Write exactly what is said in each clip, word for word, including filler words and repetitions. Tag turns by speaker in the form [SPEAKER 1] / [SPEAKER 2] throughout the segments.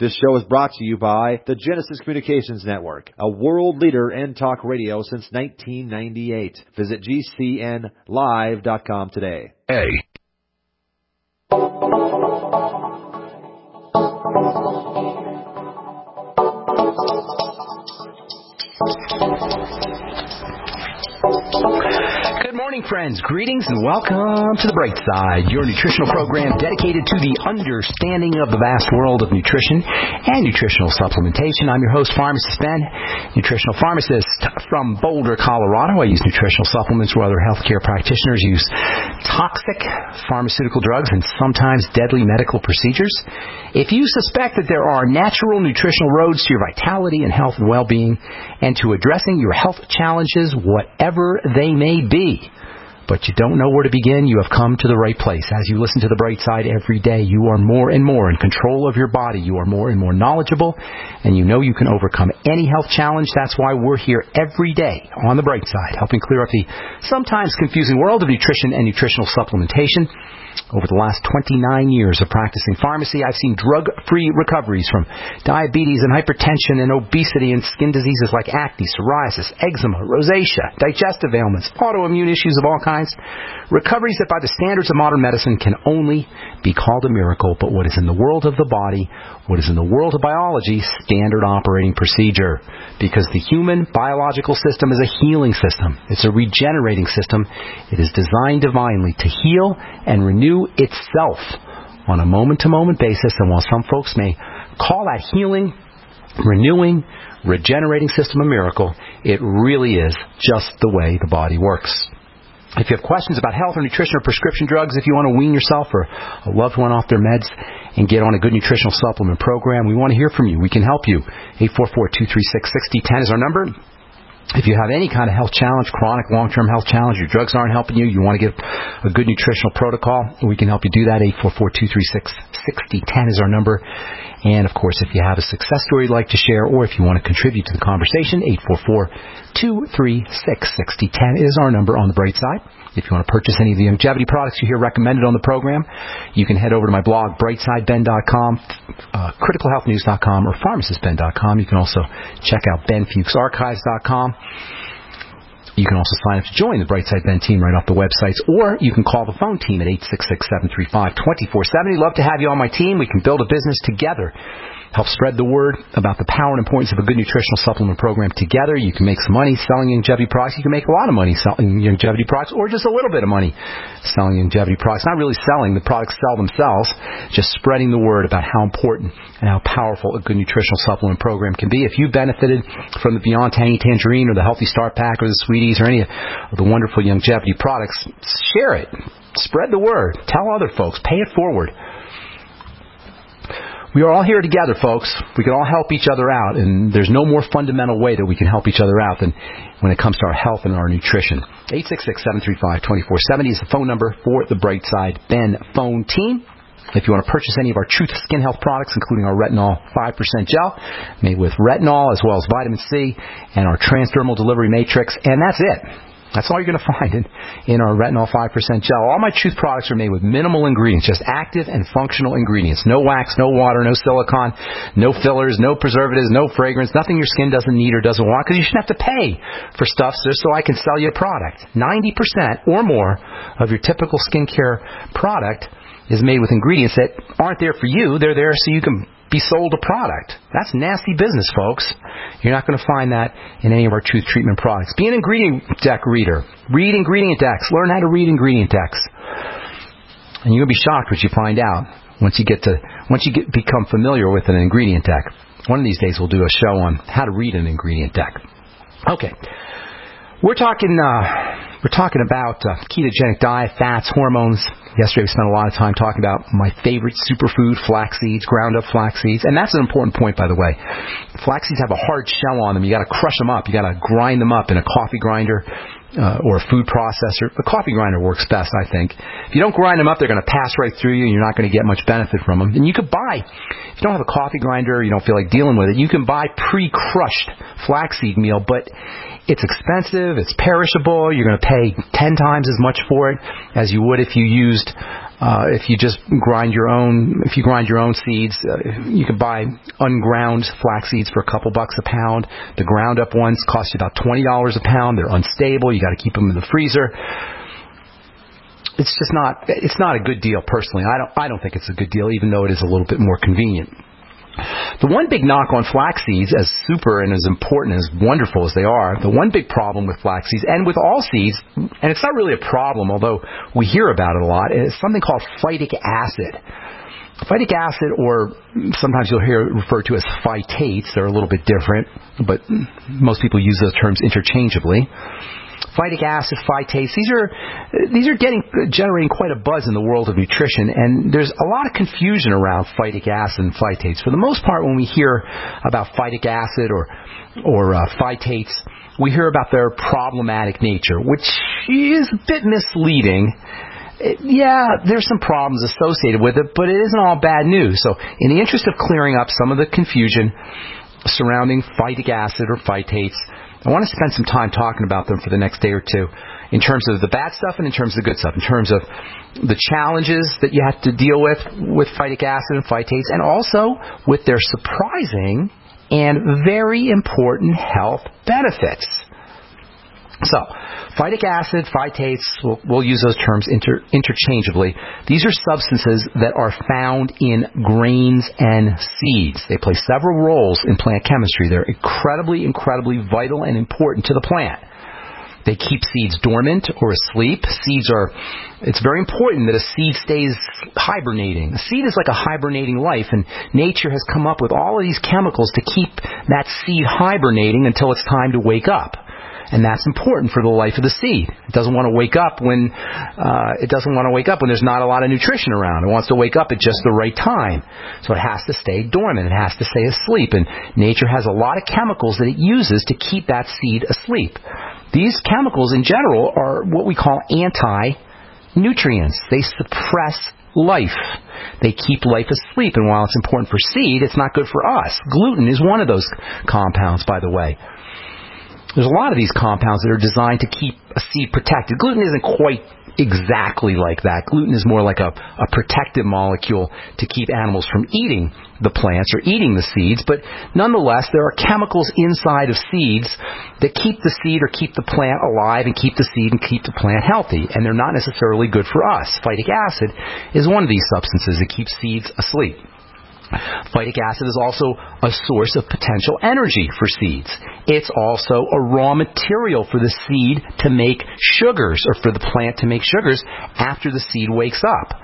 [SPEAKER 1] This show is brought to you by the Genesis Communications Network, a world leader in talk radio since nineteen ninety-eight. Visit G C N live dot com today.
[SPEAKER 2] A. Good morning, friends. Greetings and welcome to The Bright Side, your nutritional program dedicated to the understanding of the vast world of nutrition and nutritional supplementation. I'm your host, Pharmacist Ben, nutritional pharmacist from Boulder, Colorado. I use nutritional supplements where other healthcare practitioners use toxic pharmaceutical drugs and sometimes deadly medical procedures. If you suspect that there are natural nutritional roads to your vitality and health and well-being and to addressing your health challenges, whatever they may be, but you don't know where to begin, you have come to the right place. As you listen to The Bright Side every day, you are more and more in control of your body. You are more and more knowledgeable, and you know you can overcome any health challenge. That's why we're here every day on The Bright Side, helping clear up the sometimes confusing world of nutrition and nutritional supplementation. Over the last twenty-nine years of practicing pharmacy, I've seen drug-free recoveries from diabetes and hypertension and obesity and skin diseases like acne, psoriasis, eczema, rosacea, digestive ailments, autoimmune issues of all kinds. Recoveries that by the standards of modern medicine can only be called a miracle, but what is in the world of the body, what is in the world of biology, standard operating procedure. Because the human biological system is a healing system. It's a regenerating system. It is designed divinely to heal and renew itself on a moment-to-moment basis. And while some folks may call that healing, renewing, regenerating system a miracle, it really is just the way the body works. If you have questions about health or nutrition or prescription drugs, if you want to wean yourself or a loved one off their meds and get on a good nutritional supplement program, we want to hear from you. We can help you. eight four four, two three six, six zero one zero is our number. If you have any kind of health challenge, chronic, long-term health challenge, your drugs aren't helping you, you want to get a good nutritional protocol, we can help you do that. eight four four, two three six, six zero one zero is our number. And, of course, if you have a success story you'd like to share or if you want to contribute to the conversation, eight four four, two three six, six zero one zero is our number on The Bright Side. If you want to purchase any of the longevity products you hear recommended on the program, you can head over to my blog, brightside ben dot com, uh, critical health news dot com, or pharmacist ben dot com. You can also check out ben fuchs archives dot com. You can also sign up to join the Brightside Ben team right off the websites, or you can call the phone team at eight six six, seven three five, two four seven zero. Love to have you on my team. We can build a business together. Help spread the word about the power and importance of a good nutritional supplement program together. You can make some money selling longevity products. You can make a lot of money selling longevity products, or just a little bit of money selling longevity products. Not really selling. The products sell themselves. Just spreading the word about how important and how powerful a good nutritional supplement program can be. If you benefited from the Beyond Tangy Tangerine or the Healthy Start Pack or the Sweeties or any of the wonderful longevity products, share it. Spread the word. Tell other folks. Pay it forward. We are all here together, folks. We can all help each other out, and there's no more fundamental way that we can help each other out than when it comes to our health and our nutrition. eight six six, seven three five, two four seven zero is the phone number for the Brightside Ben phone team. If you want to purchase any of our Truth Skin Health products, including our Retinol five percent gel, made with retinol as well as vitamin C, and our Transdermal Delivery Matrix, and that's it. That's all you're going to find in, in our Retinol five percent gel. All my Truth products are made with minimal ingredients, just active and functional ingredients. No wax, no water, no silicone, no fillers, no preservatives, no fragrance, nothing your skin doesn't need or doesn't want, because you shouldn't have to pay for stuff just so I can sell you a product. ninety percent or more of your typical skincare product is made with ingredients that aren't there for you. They're there so you can be sold a product. That's nasty business, folks. You're not going to find that in any of our Truth Treatment products. Be an ingredient deck reader. Read ingredient decks. Learn how to read ingredient decks. And you'll be shocked what you find out once you get to once you get become familiar with an ingredient deck. One of these days we'll do a show on how to read an ingredient deck. Okay. We're talking uh, we're talking about uh, ketogenic diet, fats, hormones. Yesterday we spent a lot of time talking about my favorite superfood, flax seeds, ground up flax seeds. And that's an important point, by the way. Flax seeds have a hard shell on them. You got to crush them up. You got to grind them up in a coffee grinder uh, or a food processor. The coffee grinder works best, I think. If you don't grind them up, they're going to pass right through you and you're not going to get much benefit from them. And you could buy, if you don't have a coffee grinder, you don't feel like dealing with it, you can buy pre-crushed flaxseed meal, but it's expensive, it's perishable, you're going to pay ten times as much for it as you would if you used Uh, if you just grind your own, if you grind your own seeds, uh, you can buy unground flax seeds for a couple bucks a pound. The ground up ones cost you about twenty dollars a pound. They're unstable. You got to keep them in the freezer. It's just not, it's not a good deal personally. I don't, I don't think it's a good deal, even though it is a little bit more convenient. The one big knock on flax seeds, as super and as important, as wonderful as they are, the one big problem with flax seeds, and with all seeds, and it's not really a problem, although we hear about it a lot, is something called phytic acid. Phytic acid, or sometimes you'll hear it referred to as phytates, they're a little bit different, but most people use those terms interchangeably. Phytic acid, phytates, these are these are getting generating quite a buzz in the world of nutrition, and there's a lot of confusion around phytic acid and phytates. For the most part, when we hear about phytic acid or or uh, phytates, we hear about their problematic nature, which is a bit misleading. It, yeah, there's some problems associated with it, but it isn't all bad news. So in the interest of clearing up some of the confusion surrounding phytic acid or phytates, I want to spend some time talking about them for the next day or two in terms of the bad stuff and in terms of the good stuff, in terms of the challenges that you have to deal with with phytic acid and phytates, and also with their surprising and very important health benefits. So, phytic acid, phytates, we'll, we'll use those terms inter, interchangeably. These are substances that are found in grains and seeds. They play several roles in plant chemistry. They're incredibly, incredibly vital and important to the plant. They keep seeds dormant or asleep. Seeds are, it's very important that a seed stays hibernating. A seed is like a hibernating life, and nature has come up with all of these chemicals to keep that seed hibernating until it's time to wake up. And that's important for the life of the seed. It doesn't want to wake up when uh, it doesn't want to wake up when there's not a lot of nutrition around. It wants to wake up at just the right time. So it has to stay dormant. It has to stay asleep. And nature has a lot of chemicals that it uses to keep that seed asleep. These chemicals in general are what we call anti-nutrients. They suppress life. They keep life asleep. And while it's important for seed, it's not good for us. Gluten is one of those compounds, by the way. There's a lot of these compounds that are designed to keep a seed protected. Gluten isn't quite exactly like that. Gluten is more like a, a protective molecule to keep animals from eating the plants or eating the seeds. But nonetheless, there are chemicals inside of seeds that keep the seed or keep the plant alive and keep the seed and keep the plant healthy. And they're not necessarily good for us. Phytic acid is one of these substances that keeps seeds asleep. Phytic acid is also a source of potential energy for seeds. It's also a raw material for the seed to make sugars, or for the plant to make sugars after the seed wakes up.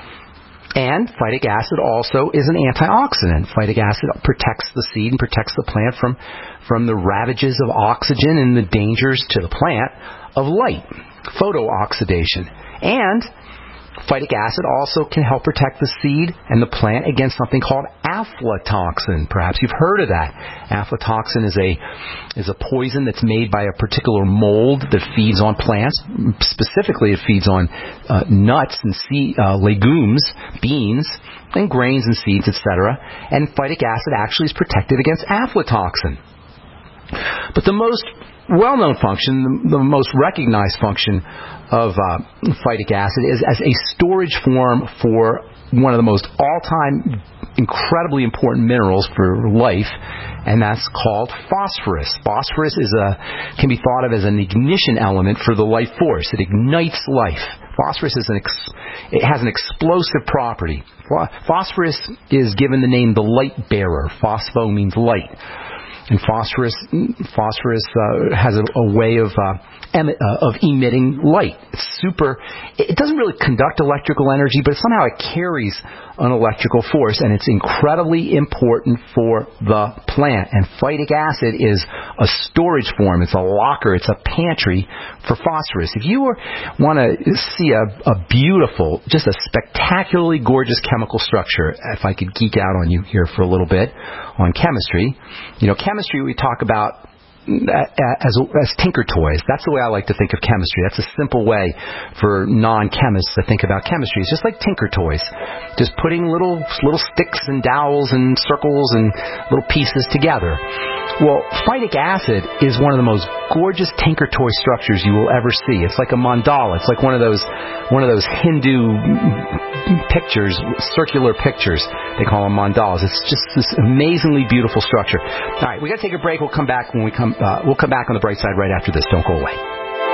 [SPEAKER 2] And phytic acid also is an antioxidant. Phytic acid protects the seed and protects the plant from, from the ravages of oxygen and the dangers to the plant of light, photooxidation. And phytic acid also can help protect the seed and the plant against something called aflatoxin. Perhaps you've heard of that. Aflatoxin is a is a poison that's made by a particular mold that feeds on plants. Specifically, it feeds on uh, nuts and sea, uh, legumes, beans, and grains and seeds, et cetera. And phytic acid actually is protective against aflatoxin. But the most well-known function, the, the most recognized function of uh, phytic acid is as a storage form for one of the most all-time incredibly important minerals for life, and that's called phosphorus. Phosphorus is a can be thought of as an ignition element for the life force. It ignites life. Phosphorus is an ex, it has an explosive property. Phosphorus is given the name the light bearer. Phospho means light. And phosphorus, phosphorus uh, has a, a way of uh, em- uh, of emitting light. It's super. It doesn't really conduct electrical energy, but somehow it carries an electrical force, and it's incredibly important for the plant. And phytic acid is a storage form. It's a locker. It's a pantry for phosphorus. If you were, want to see a, a beautiful, just a spectacularly gorgeous chemical structure, if I could geek out on you here for a little bit on chemistry, you know, chemistry we talk about as as tinker toys. That's the way I like to think of chemistry. That's a simple way for non-chemists to think about chemistry. It's just like tinker toys, just putting little little sticks and dowels and circles and little pieces together. Well, phytic acid is one of the most gorgeous tinker toy structures you will ever see. It's like a mandala. It's like one of those one of those Hindu pictures, circular pictures. They call them mandalas. It's just this amazingly beautiful structure. All right, we got to take a break. We'll come back when we come. Uh, we'll come back on the bright side right after this. Don't go away.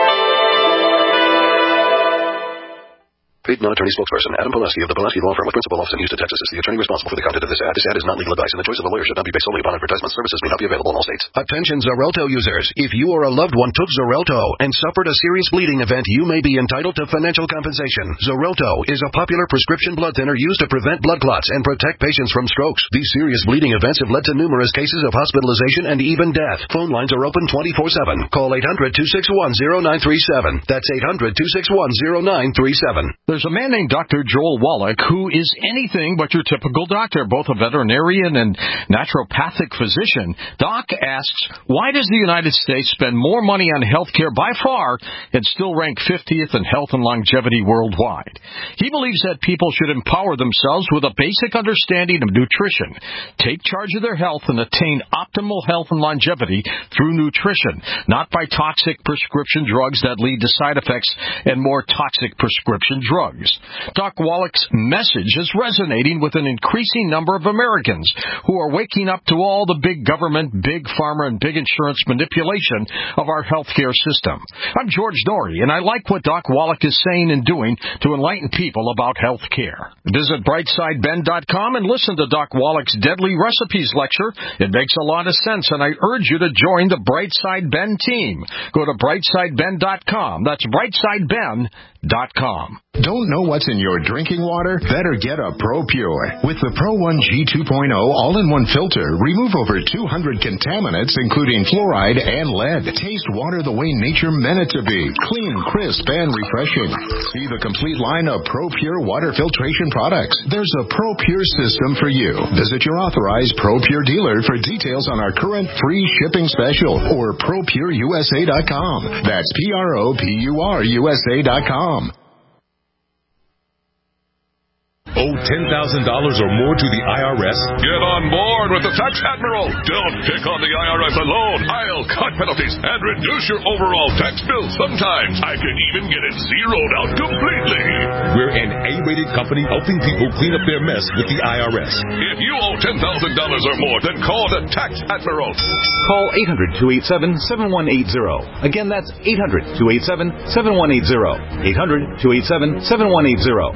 [SPEAKER 3] Paid non-attorney spokesperson Adam Pulaski of the Pulaski Law Firm with principal office in Houston, Texas is the attorney responsible for the content of this ad. This ad is not legal advice, and the choice of a lawyer should not be based solely upon advertisement. Services may not be available in all states. Attention Xarelto users. If you or a loved one took Xarelto and suffered a serious bleeding event, you may be entitled to financial compensation. Xarelto is a popular prescription blood thinner used to prevent blood clots and protect patients from strokes. These serious bleeding events have led to numerous cases of hospitalization and even death. Phone lines are open twenty-four seven. Call eight hundred, two six one, zero nine three seven. That's eight hundred, two six one, zero nine three seven.
[SPEAKER 4] There's a man named Doctor Joel Wallach, who is anything but your typical doctor, both a veterinarian and naturopathic physician. Doc asks, why does the United States spend more money on health care by far and still rank fiftieth in health and longevity worldwide? He believes that people should empower themselves with a basic understanding of nutrition, take charge of their health, and attain optimal health and longevity through nutrition, not by toxic prescription drugs that lead to side effects and more toxic prescription drugs. Doc Wallach's message is resonating with an increasing number of Americans who are waking up to all the big government, big pharma, and big insurance manipulation of our healthcare system. I'm George Norrie, and I like what Doc Wallach is saying and doing to enlighten people about health care. Visit brightside ben dot com and listen to Doc Wallach's Deadly Recipes lecture. It makes a lot of sense, and I urge you to join the Brightside Ben team. Go to brightside ben dot com. That's brightside ben dot com.
[SPEAKER 5] Don't know what's in your drinking water? Better get a ProPure. With the Pro one G two point oh all-in-one filter, remove over two hundred contaminants, including fluoride and lead. Taste water the way nature meant it to be. Clean, crisp, and refreshing. See the complete line of ProPure water filtration products. There's a ProPure system for you. Visit your authorized ProPure dealer for details on our current free shipping special or pro pure u s a dot com. That's P R O P U R U S A dot com.
[SPEAKER 6] Owe ten thousand dollars or more to the I R S?
[SPEAKER 7] Get on board with the Tax Admiral. Don't pick on the I R S alone. I'll cut penalties and reduce your overall tax bill. Sometimes I can even get it zeroed out completely.
[SPEAKER 6] We're an A-rated company helping people clean up their mess with the I R S.
[SPEAKER 7] If you owe ten thousand dollars or more, then call the Tax Admiral.
[SPEAKER 8] Call eight hundred, two eight seven, seven one eight zero. Again, that's eight hundred, two eight seven, seven one eight zero. eight hundred, two eight seven, seven one eight zero.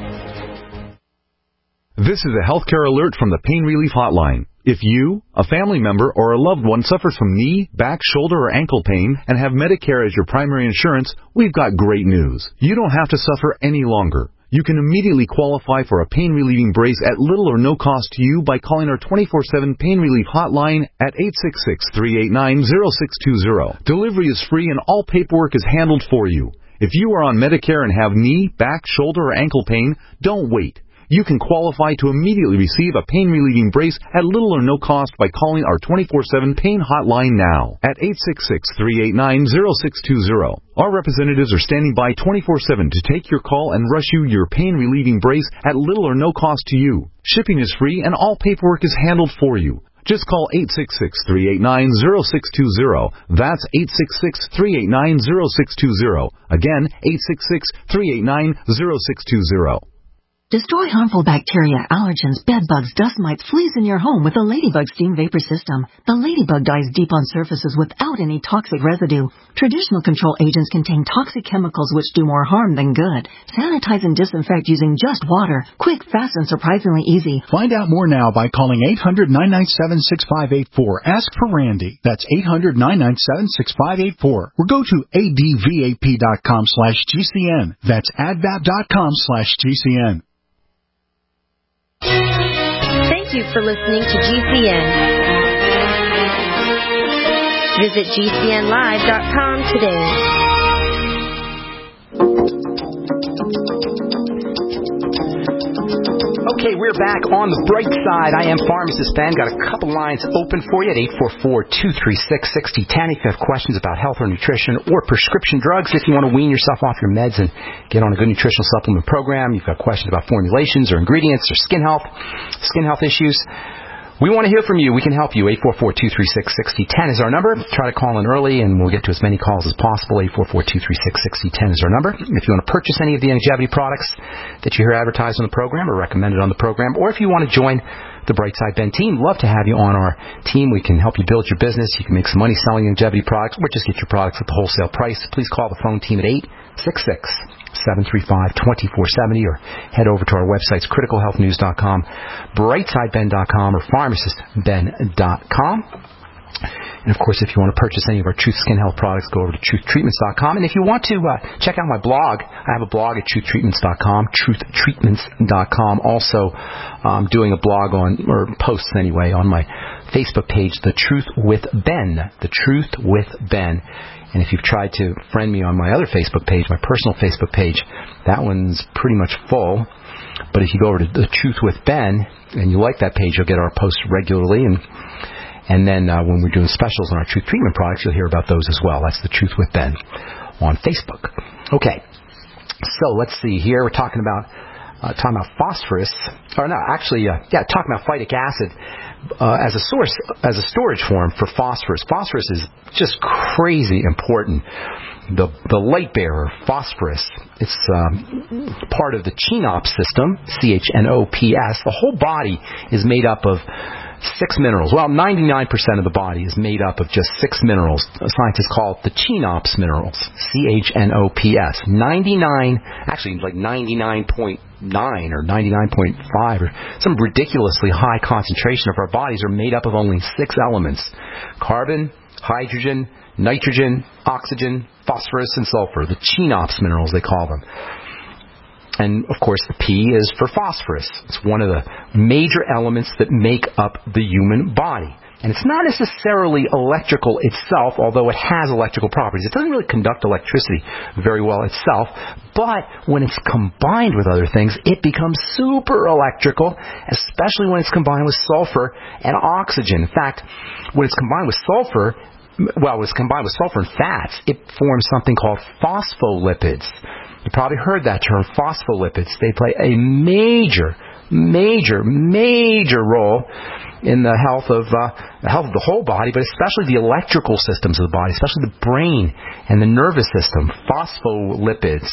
[SPEAKER 9] This is a healthcare alert from the Pain Relief Hotline. If you, a family member, or a loved one suffers from knee, back, shoulder, or ankle pain and have Medicare as your primary insurance, we've got great news. You don't have to suffer any longer. You can immediately qualify for a pain-relieving brace at little or no cost to you by calling our twenty-four seven Pain Relief Hotline at eight six six, three eight nine, zero six two zero. Delivery is free and all paperwork is handled for you. If you are on Medicare and have knee, back, shoulder, or ankle pain, don't wait. You can qualify to immediately receive a pain-relieving brace at little or no cost by calling our twenty-four seven Pain Hotline now at eight six six, three eight nine, zero six two zero. Our representatives are standing by twenty-four seven to take your call and rush you your pain-relieving brace at little or no cost to you. Shipping is free and all paperwork is handled for you. Just call eight six six, three eight nine, zero six two zero. That's eight six six, three eight nine, zero six two zero. Again, eight six six, three eight nine, zero six two zero.
[SPEAKER 10] Destroy harmful bacteria, allergens, bedbugs, dust mites, fleas in your home with the Ladybug Steam Vapor System. The Ladybug dives deep on surfaces without any toxic residue. Traditional control agents contain toxic chemicals which do more harm than good. Sanitize and disinfect using just water. Quick, fast, and surprisingly easy.
[SPEAKER 11] Find out more now by calling eight hundred, nine nine seven, six five eight four. Ask for Randy. That's eight hundred, nine nine seven, six five eight four. Or go to advap.com slash GCN. That's advap.com slash GCN.
[SPEAKER 12] Thank you for listening to G C N. Visit G C N live dot com today.
[SPEAKER 2] Okay, we're back on the bright side. I am Pharmacist Ben. Got a couple lines open for you at eight four four, two three six, six zero one zero. If you have questions about health or nutrition or prescription drugs, if you want to wean yourself off your meds and get on a good nutritional supplement program, you've got questions about formulations or ingredients or skin health, skin health issues, We want to hear from you. We can help you. eight four four, two three six, six zero one zero is our number. Try to call in early, and we'll get to as many calls as possible. eight four four, two three six, six zero one zero is our number. If you want to purchase any of the longevity products that you hear advertised on the program or recommended on the program, or if you want to join the Brightside Ben team, love to have you on our team. We can help you build your business. You can make some money selling longevity products, or just get your products at the wholesale price. Please call the phone team at eight six six, seven three five, two four seven zero, or head over to our websites, critical health news dot com, brightside ben dot com, or pharmacist ben dot com. And, of course, if you want to purchase any of our Truth Skin Health products, go over to truth treatments dot com. And if you want to uh, check out my blog, I have a blog at truth treatments dot com, truth treatments dot com. Also um, doing a blog on, or posts anyway, on my Facebook page, The Truth with Ben. The Truth with Ben. And if you've tried to friend me on my other Facebook page, my personal Facebook page, that one's pretty much full. But if you go over to The Truth with Ben and you like that page, you'll get our posts regularly. And and then uh, when we're doing specials on our Truth Treatment products, you'll hear about those as well. That's The Truth with Ben on Facebook. Okay. So let's see here. We're talking about uh, talking about phosphorus. Or no, actually, uh, yeah, talking about phytic acid uh, as a source, as a storage form for phosphorus. Phosphorus is just crazy important. The the light bearer, phosphorus, it's um, part of the CHNOPS system, C H N O P S. The whole body is made up of six minerals. Well, ninety-nine percent of the body is made up of just six minerals. Scientists call it the CHNOPS minerals, C H N O P S. ninety-nine, actually like ninety-nine point nine or ninety-nine point five, or some ridiculously high concentration of our bodies are made up of only six elements: carbon, hydrogen, nitrogen, oxygen, phosphorus, and sulfur. The CHNOPS minerals, they call them. And, of course, the P is for phosphorus. It's one of the major elements that make up the human body. And it's not necessarily electrical itself, although it has electrical properties. It doesn't really conduct electricity very well itself, but when it's combined with other things, it becomes super electrical, especially when it's combined with sulfur and oxygen. In fact, when it's combined with sulfur, well, when it's combined with sulfur and fats, it forms something called phospholipids. You probably heard that term, phospholipids. They play a major, major, major role in the health of uh, the health of the whole body, but especially the electrical systems of the body, especially the brain and the nervous system. Phospholipids,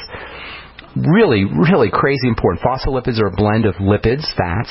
[SPEAKER 2] really, really crazy important. Phospholipids are a blend of lipids, fats,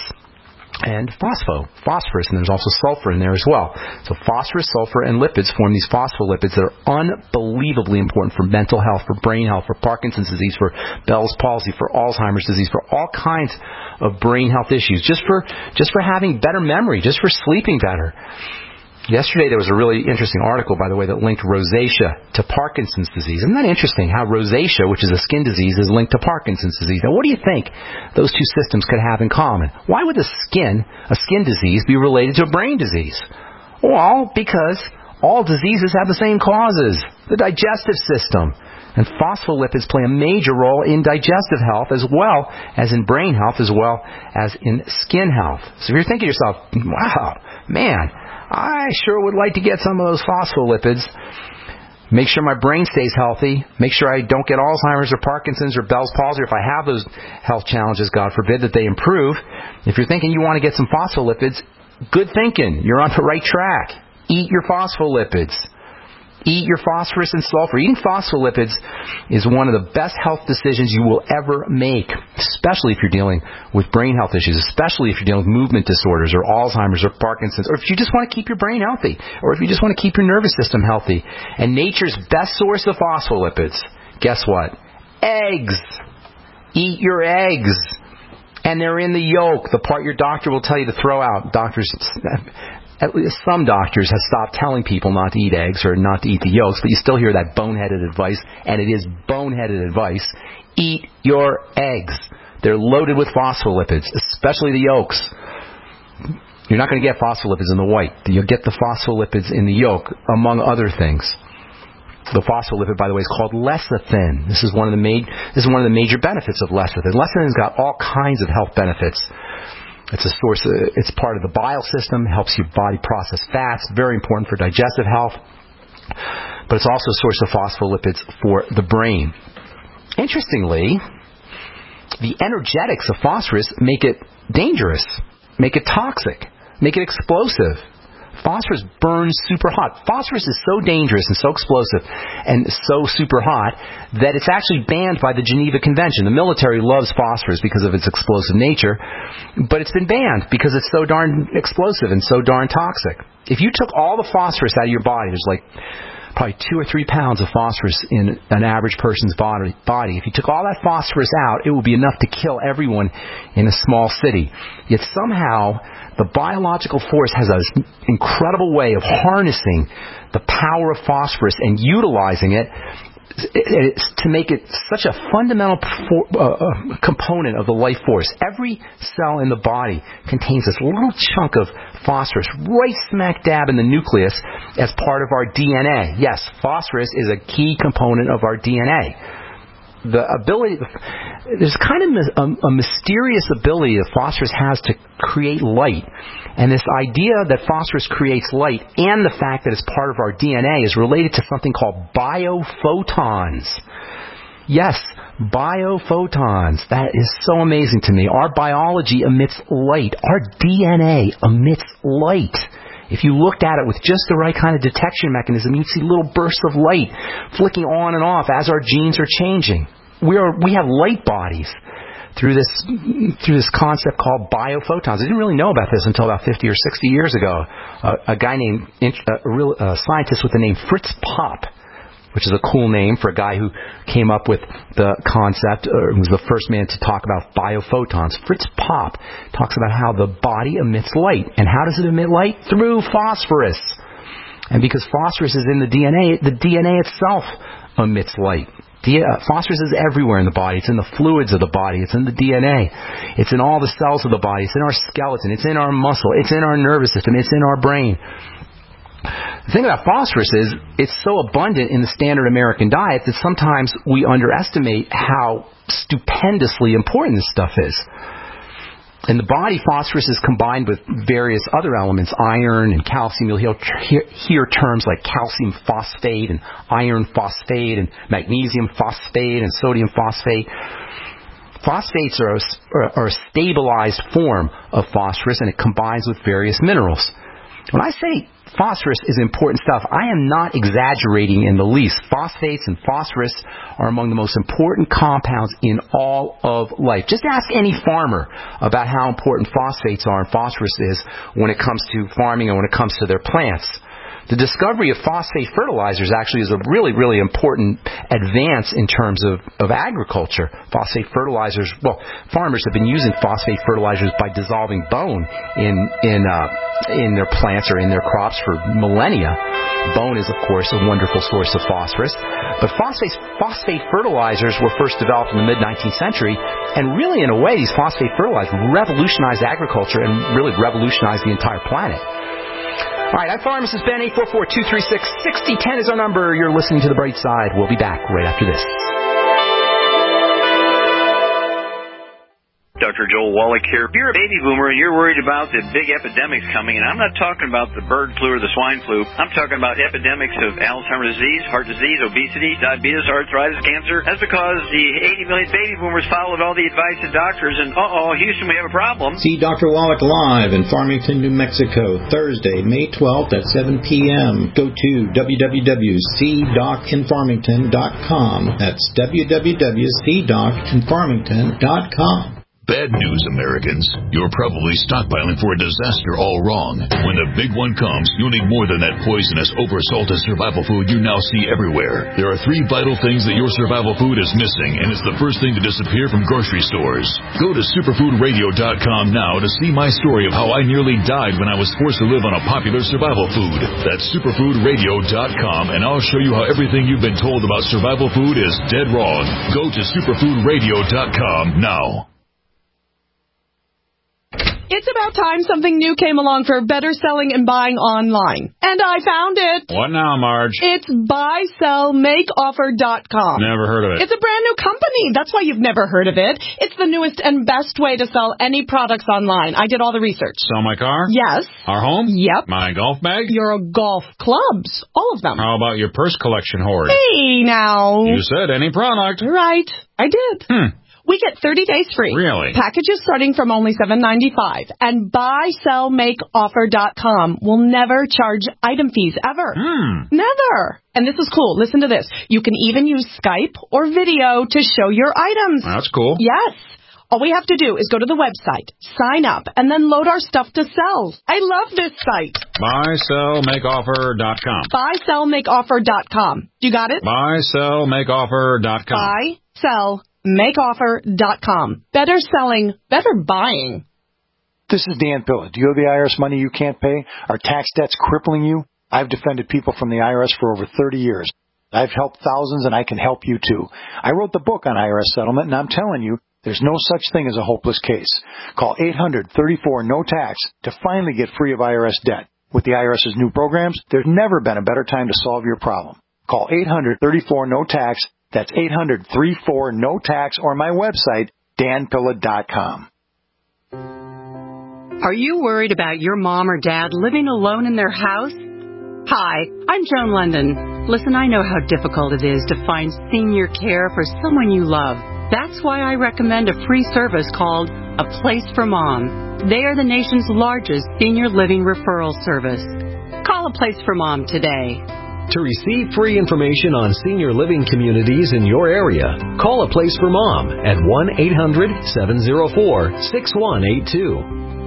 [SPEAKER 2] and phospho, phosphorus, and there's also sulfur in there as well. So phosphorus, sulfur, and lipids form these phospholipids that are unbelievably important for mental health, for brain health, for Parkinson's disease, for Bell's palsy, for Alzheimer's disease, for all kinds of brain health issues, just for just for having better memory, just for sleeping better. Yesterday there was a really interesting article, by the way, that linked rosacea to Parkinson's disease. Isn't that interesting how rosacea, which is a skin disease, is linked to Parkinson's disease? Now, what do you think those two systems could have in common? Why would the skin, a skin disease, be related to a brain disease? Well, because all diseases have the same causes, the digestive system. And phospholipids play a major role in digestive health as well as in brain health as well as in skin health. So if you're thinking to yourself, wow, man, I sure would like to get some of those phospholipids. Make sure my brain stays healthy. Make sure I don't get Alzheimer's or Parkinson's or Bell's palsy. If I have those health challenges, God forbid, that they improve. If you're thinking you want to get some phospholipids, good thinking. You're on the right track. Eat your phospholipids. Eat your phosphorus and sulfur. Eating phospholipids is one of the best health decisions you will ever make, especially if you're dealing with brain health issues, especially if you're dealing with movement disorders or Alzheimer's or Parkinson's, or if you just want to keep your brain healthy, or if you just want to keep your nervous system healthy. And nature's best source of phospholipids, guess what? Eggs. Eat your eggs. And they're in the yolk, the part your doctor will tell you to throw out. Doctors... At least some doctors have stopped telling people not to eat eggs or not to eat the yolks, but you still hear that boneheaded advice, and it is boneheaded advice. Eat your eggs. They're loaded with phospholipids, especially the yolks. You're not going to get phospholipids in the white. You'll get the phospholipids in the yolk, among other things. The phospholipid, by the way, is called lecithin. This is one of the ma- this is one of the major benefits of lecithin. Lecithin's got all kinds of health benefits. It's a source. Of, it's part of the bile system. Helps your body process fats. Very important for digestive health. But it's also a source of phospholipids for the brain. Interestingly, the energetics of phosphorus make it dangerous, make it toxic. make it explosive. Phosphorus burns super hot. Phosphorus is so dangerous and so explosive and so super hot that it's actually banned by the Geneva Convention. The military loves phosphorus because of its explosive nature, but it's been banned because it's so darn explosive and so darn toxic. If you took all the phosphorus out of your body, there's like probably two or three pounds of phosphorus in an average person's body. If you took all that phosphorus out, it would be enough to kill everyone in a small city. Yet somehow, the biological force has an incredible way of harnessing the power of phosphorus and utilizing it to make it such a fundamental component of the life force. Every cell in the body contains this little chunk of phosphorus right smack dab in the nucleus as part of our D N A. Yes, phosphorus is a key component of our D N A. The ability, there's kind of a, a mysterious ability that phosphorus has to create light. And this idea that phosphorus creates light and the fact that it's part of our D N A is related to something called biophotons. Yes, biophotons. That is so amazing to me. Our biology emits light. Our D N A emits light. If you looked at it with just the right kind of detection mechanism, you'd see little bursts of light flicking on and off as our genes are changing. We are we have light bodies through this through this concept called biophotons. I didn't really know about this until about fifty or sixty years ago. Uh, a guy named a real a scientist with the name Fritz Popp, which is a cool name for a guy who came up with the concept, or was the first man to talk about biophotons. Fritz Popp talks about how the body emits light. And how does it emit light? Through phosphorus. And because phosphorus is in the D N A, the D N A itself emits light. D- uh, phosphorus is everywhere in the body. It's in the fluids of the body. It's in the D N A. It's in all the cells of the body. It's in our skeleton. It's in our muscle. It's in our nervous system. It's in our brain. The thing about phosphorus is it's so abundant in the standard American diet that sometimes we underestimate how stupendously important this stuff is. In the body, phosphorus is combined with various other elements, iron and calcium. You'll hear, hear terms like calcium phosphate and iron phosphate and magnesium phosphate and sodium phosphate. Phosphates are a, are a stabilized form of phosphorus, and it combines with various minerals. When I say phosphorus is important stuff, I am not exaggerating in the least. Phosphates and phosphorus are among the most important compounds in all of life. Just ask any farmer about how important phosphates are and phosphorus is when it comes to farming and when it comes to their plants. The discovery of phosphate fertilizers actually is a really, really important advance in terms of, of agriculture. Phosphate fertilizers, well, farmers have been using phosphate fertilizers by dissolving bone in in uh, in their plants or in their crops for millennia. Bone is, of course, a wonderful source of phosphorus. But phosphate, phosphate fertilizers were first developed in the mid-nineteenth century, and really, in a way, these phosphate fertilizers revolutionized agriculture and really revolutionized the entire planet. All right, I'm Pharmacist Ben. eight four four, two three six, six zero one zero is our number. You're listening to The Bright Side. We'll be back right after this.
[SPEAKER 13] Doctor Joel Wallach here. If you're a baby boomer and you're worried about the big epidemics coming, and I'm not talking about the bird flu or the swine flu, I'm talking about epidemics of Alzheimer's disease, heart disease, obesity, diabetes, arthritis, cancer. That's because the eighty million baby boomers followed all the advice of doctors, and uh-oh, Houston, we have a problem.
[SPEAKER 14] See Doctor Wallach live in Farmington, New Mexico, Thursday, May twelfth at seven p.m. Go to w w w dot c doc in farmington dot com. That's w w w dot c doc in farmington dot com.
[SPEAKER 7] Bad news, Americans. You're probably stockpiling for a disaster all wrong. When the big one comes, you'll need more than that poisonous, oversalted survival food you now see everywhere. There are three vital things that your survival food is missing, and it's the first thing to disappear from grocery stores. Go to superfood radio dot com now to see my story of how I nearly died when I was forced to live on a popular survival food. That's superfood radio dot com, and I'll show you how everything you've been told about survival food is dead wrong. Go to superfood radio dot com now.
[SPEAKER 15] It's about time something new came along for better selling and buying online. And I found it.
[SPEAKER 16] What now, Marge?
[SPEAKER 15] It's buy sell make offer dot com.
[SPEAKER 16] Never heard of it.
[SPEAKER 15] It's a brand new company. That's why you've never heard of it. It's the newest and best way to sell any products online. I did all the research.
[SPEAKER 16] Sell my car?
[SPEAKER 15] Yes.
[SPEAKER 16] Our home?
[SPEAKER 15] Yep.
[SPEAKER 16] My golf bag?
[SPEAKER 15] Your golf clubs. All of them.
[SPEAKER 16] How about your purse collection hoard?
[SPEAKER 15] Hey, now.
[SPEAKER 16] You said any product.
[SPEAKER 15] Right. I did.
[SPEAKER 16] Hmm.
[SPEAKER 15] We get thirty days free.
[SPEAKER 16] Really?
[SPEAKER 15] Packages starting from only seven ninety-five. And buy sell make offer dot com will never charge item fees ever.
[SPEAKER 16] Hmm.
[SPEAKER 15] Never. And this is cool. Listen to this. You can even use Skype or video to show your items.
[SPEAKER 16] That's cool.
[SPEAKER 15] Yes. All we have to do is go to the website, sign up, and then load our stuff to sell. I love this site.
[SPEAKER 16] buy sell make offer dot com.
[SPEAKER 15] buy sell make offer dot com. You got it?
[SPEAKER 16] buy sell make offer dot com.
[SPEAKER 15] buy sell make offer dot com. Better selling, better buying.
[SPEAKER 17] This is Dan Pilla. Do you owe the I R S money you can't pay? Are tax debts crippling you? I've defended people from the I R S for over thirty years. I've helped thousands, and I can help you too. I wrote the book on I R S settlement, and I'm telling you, there's no such thing as a hopeless case. Call eight hundred thirty-four no tax to finally get free of I R S debt. With the IRS's new programs, there's never been a better time to solve your problem. Call eight hundred thirty-four no tax. That's eight hundred thirty-four no tax, or my website, dan pilla dot com.
[SPEAKER 18] Are you worried about your mom or dad living alone in their house? Hi, I'm Joan London. Listen, I know how difficult it is to find senior care for someone you love. That's why I recommend a free service called A Place for Mom. They are the nation's largest senior living referral service. Call A Place for Mom today.
[SPEAKER 19] To receive free information on senior living communities in your area, call A Place for Mom at one eight hundred seven oh four six one eight two.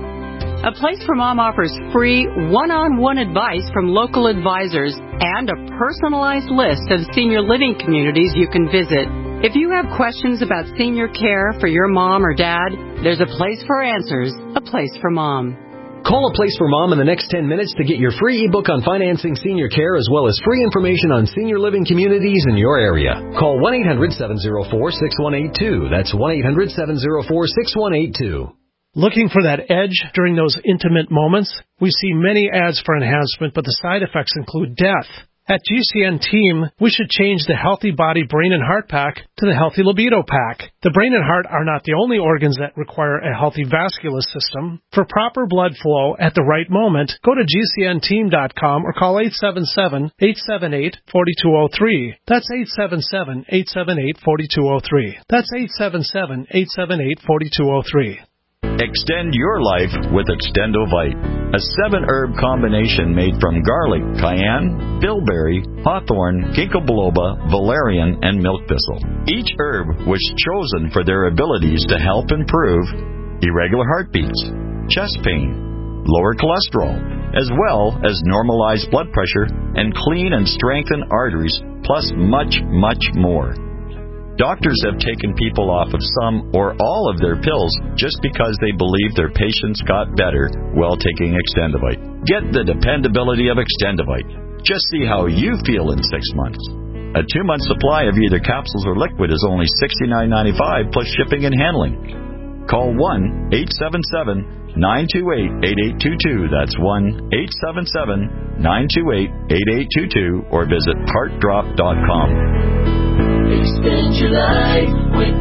[SPEAKER 18] A Place for Mom offers free one-on-one advice from local advisors and a personalized list of senior living communities you can visit. If you have questions about senior care for your mom or dad, there's a place for answers, A Place for Mom.
[SPEAKER 19] Call A Place for Mom in the next ten minutes to get your free ebook on financing senior care, as well as free information on senior living communities in your area. Call one eight hundred seven oh four six one eight two. That's one eight hundred seven oh four six one eight two.
[SPEAKER 20] Looking for that edge during those intimate moments? We see many ads for enhancement, but the side effects include death. At G C N Team, we should change the Healthy Body Brain and Heart Pack to the Healthy Libido Pack. The brain and heart are not the only organs that require a healthy vascular system. For proper blood flow at the right moment, go to G C N team dot com or call eight seven seven, eight seven eight, four two zero three. That's eight seven seven, eight seven eight, four two zero three. That's eight seven seven, eight seven eight, four two zero three.
[SPEAKER 21] Extend your life with Extendovite, a seven-herb combination made from garlic, cayenne, bilberry, hawthorn, ginkgo biloba, valerian, and milk thistle. Each herb was chosen for their abilities to help improve irregular heartbeats, chest pain, lower cholesterol, as well as normalize blood pressure and clean and strengthen arteries, plus much, much more. Doctors have taken people off of some or all of their pills just because they believe their patients got better while taking Extendovite. Get the dependability of Extendovite. Just see how you feel in six months. A two-month supply of either capsules or liquid is only sixty-nine ninety-five plus shipping and handling. Call one eight seven seven, nine two eight, eight eight two two. That's one eight seven seven, nine two eight, eight eight two two or visit heart drop dot com.
[SPEAKER 22] Extend your life with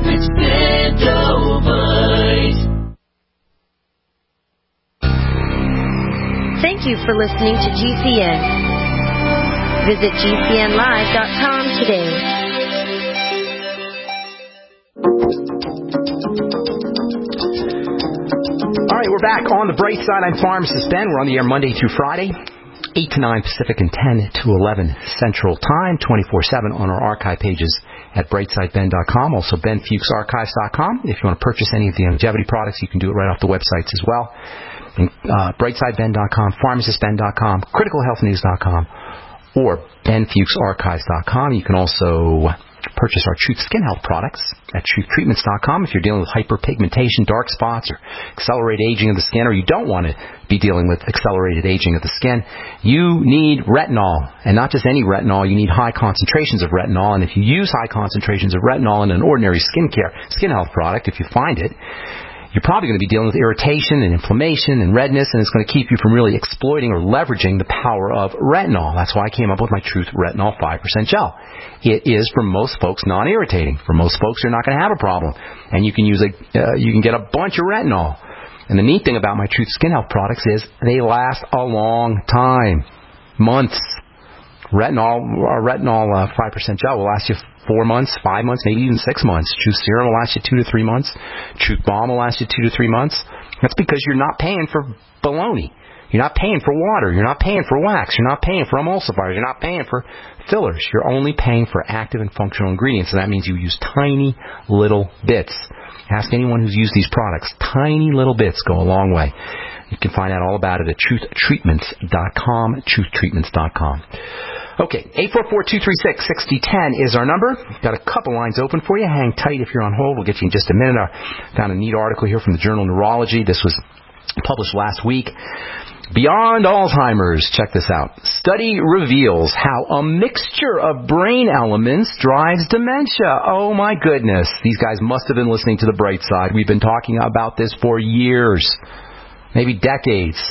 [SPEAKER 22] Extendovite.
[SPEAKER 12] Thank you for listening to G C N. Visit G C N live dot com today.
[SPEAKER 2] All right, we're back on the bright side. I'm Pharmacist Ben. We're on the air Monday through Friday, eight to nine Pacific and ten to eleven Central Time, twenty-four seven on our archive pages at brightside ben dot com, also ben fuchs archives dot com. If you want to purchase any of the longevity products, you can do it right off the websites as well. Uh, brightside ben dot com, pharmacist ben dot com, critical health news dot com, or ben fuchs archives dot com. You can also purchase our Truth Skin Health products at truth treatments dot com if you're dealing with hyperpigmentation, dark spots, or accelerated aging of the skin, or you don't want to be dealing with accelerated aging of the skin. You need retinol, and not just any retinol. You need high concentrations of retinol, and if you use high concentrations of retinol in an ordinary skin care, skin health product, if you find it, you're probably going to be dealing with irritation and inflammation and redness, and it's going to keep you from really exploiting or leveraging the power of retinol. That's why I came up with my Truth Retinol five percent Gel. It is, for most folks, non-irritating. For most folks, you're not going to have a problem. And you can use a, uh, you can get a bunch of retinol. And the neat thing about my Truth Skin Health products is they last a long time. Months. Retinol, or retinol uh, five percent gel will last you four months, five months, maybe even six months. Truth Serum will last you two to three months. Truth Balm will last you two to three months. That's because you're not paying for baloney. You're not paying for water. You're not paying for wax. You're not paying for emulsifiers. You're not paying for fillers. You're only paying for active and functional ingredients, and that means you use tiny little bits. Ask anyone who's used these products. Tiny little bits go a long way. You can find out all about it at truth treatments dot com, truth treatments dot com. Okay, eight four four, two three six, six zero one zero is our number. Got a couple lines open for you. Hang tight if you're on hold. We'll get you in just a minute. I found a neat article here from the journal Neurology. This was published last week. Beyond Alzheimer's, check this out. Study reveals how a mixture of brain elements drives dementia. Oh my goodness. These guys must have been listening to The Bright Side. We've been talking about this for years, maybe decades.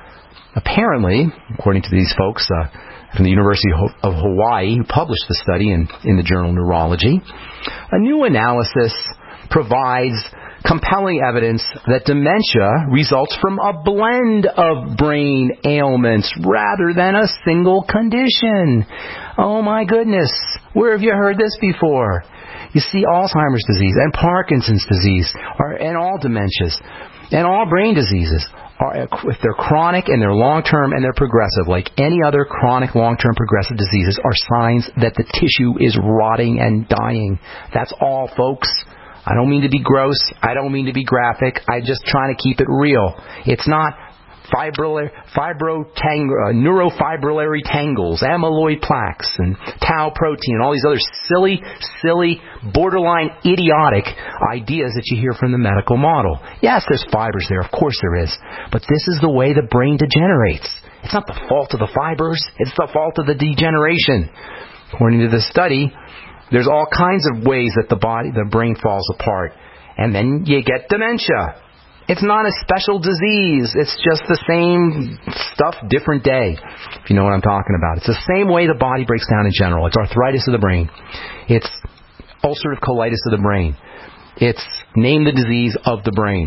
[SPEAKER 2] Apparently, according to these folks uh, from the University of Hawaii, who published the study in, in the journal Neurology, a new analysis provides compelling evidence that dementia results from a blend of brain ailments rather than a single condition. Oh my goodness, where have you heard this before? You see, Alzheimer's disease and Parkinson's disease, are, and all dementias, and all brain diseases, are, if they're chronic and they're long-term and they're progressive, like any other chronic long-term progressive diseases, are signs that the tissue is rotting and dying. That's all, folks. I don't mean to be gross. I don't mean to be graphic. I'm just trying to keep it real. It's not fibro, fibro tang, uh, neurofibrillary tangles, amyloid plaques, and tau protein, and all these other silly, silly, borderline idiotic ideas that you hear from the medical model. Yes, there's fibers there. Of course there is. But this is the way the brain degenerates. It's not the fault of the fibers. It's the fault of the degeneration. According to the study, there's all kinds of ways that the body, the brain falls apart. And then you get dementia. It's not a special disease. It's just the same stuff, different day, if you know what I'm talking about. It's the same way the body breaks down in general. It's arthritis of the brain. It's ulcerative colitis of the brain. It's name the disease of the brain.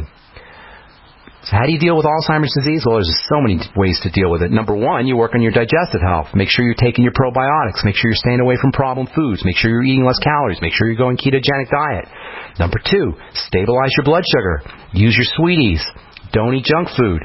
[SPEAKER 2] So how do you deal with Alzheimer's disease? Well, there's so many ways to deal with it. Number one, you work on your digestive health. Make sure you're taking your probiotics. Make sure you're staying away from problem foods. Make sure you're eating less calories. Make sure you're going ketogenic diet. Number two, stabilize your blood sugar. Use your sweeties. Don't eat junk food,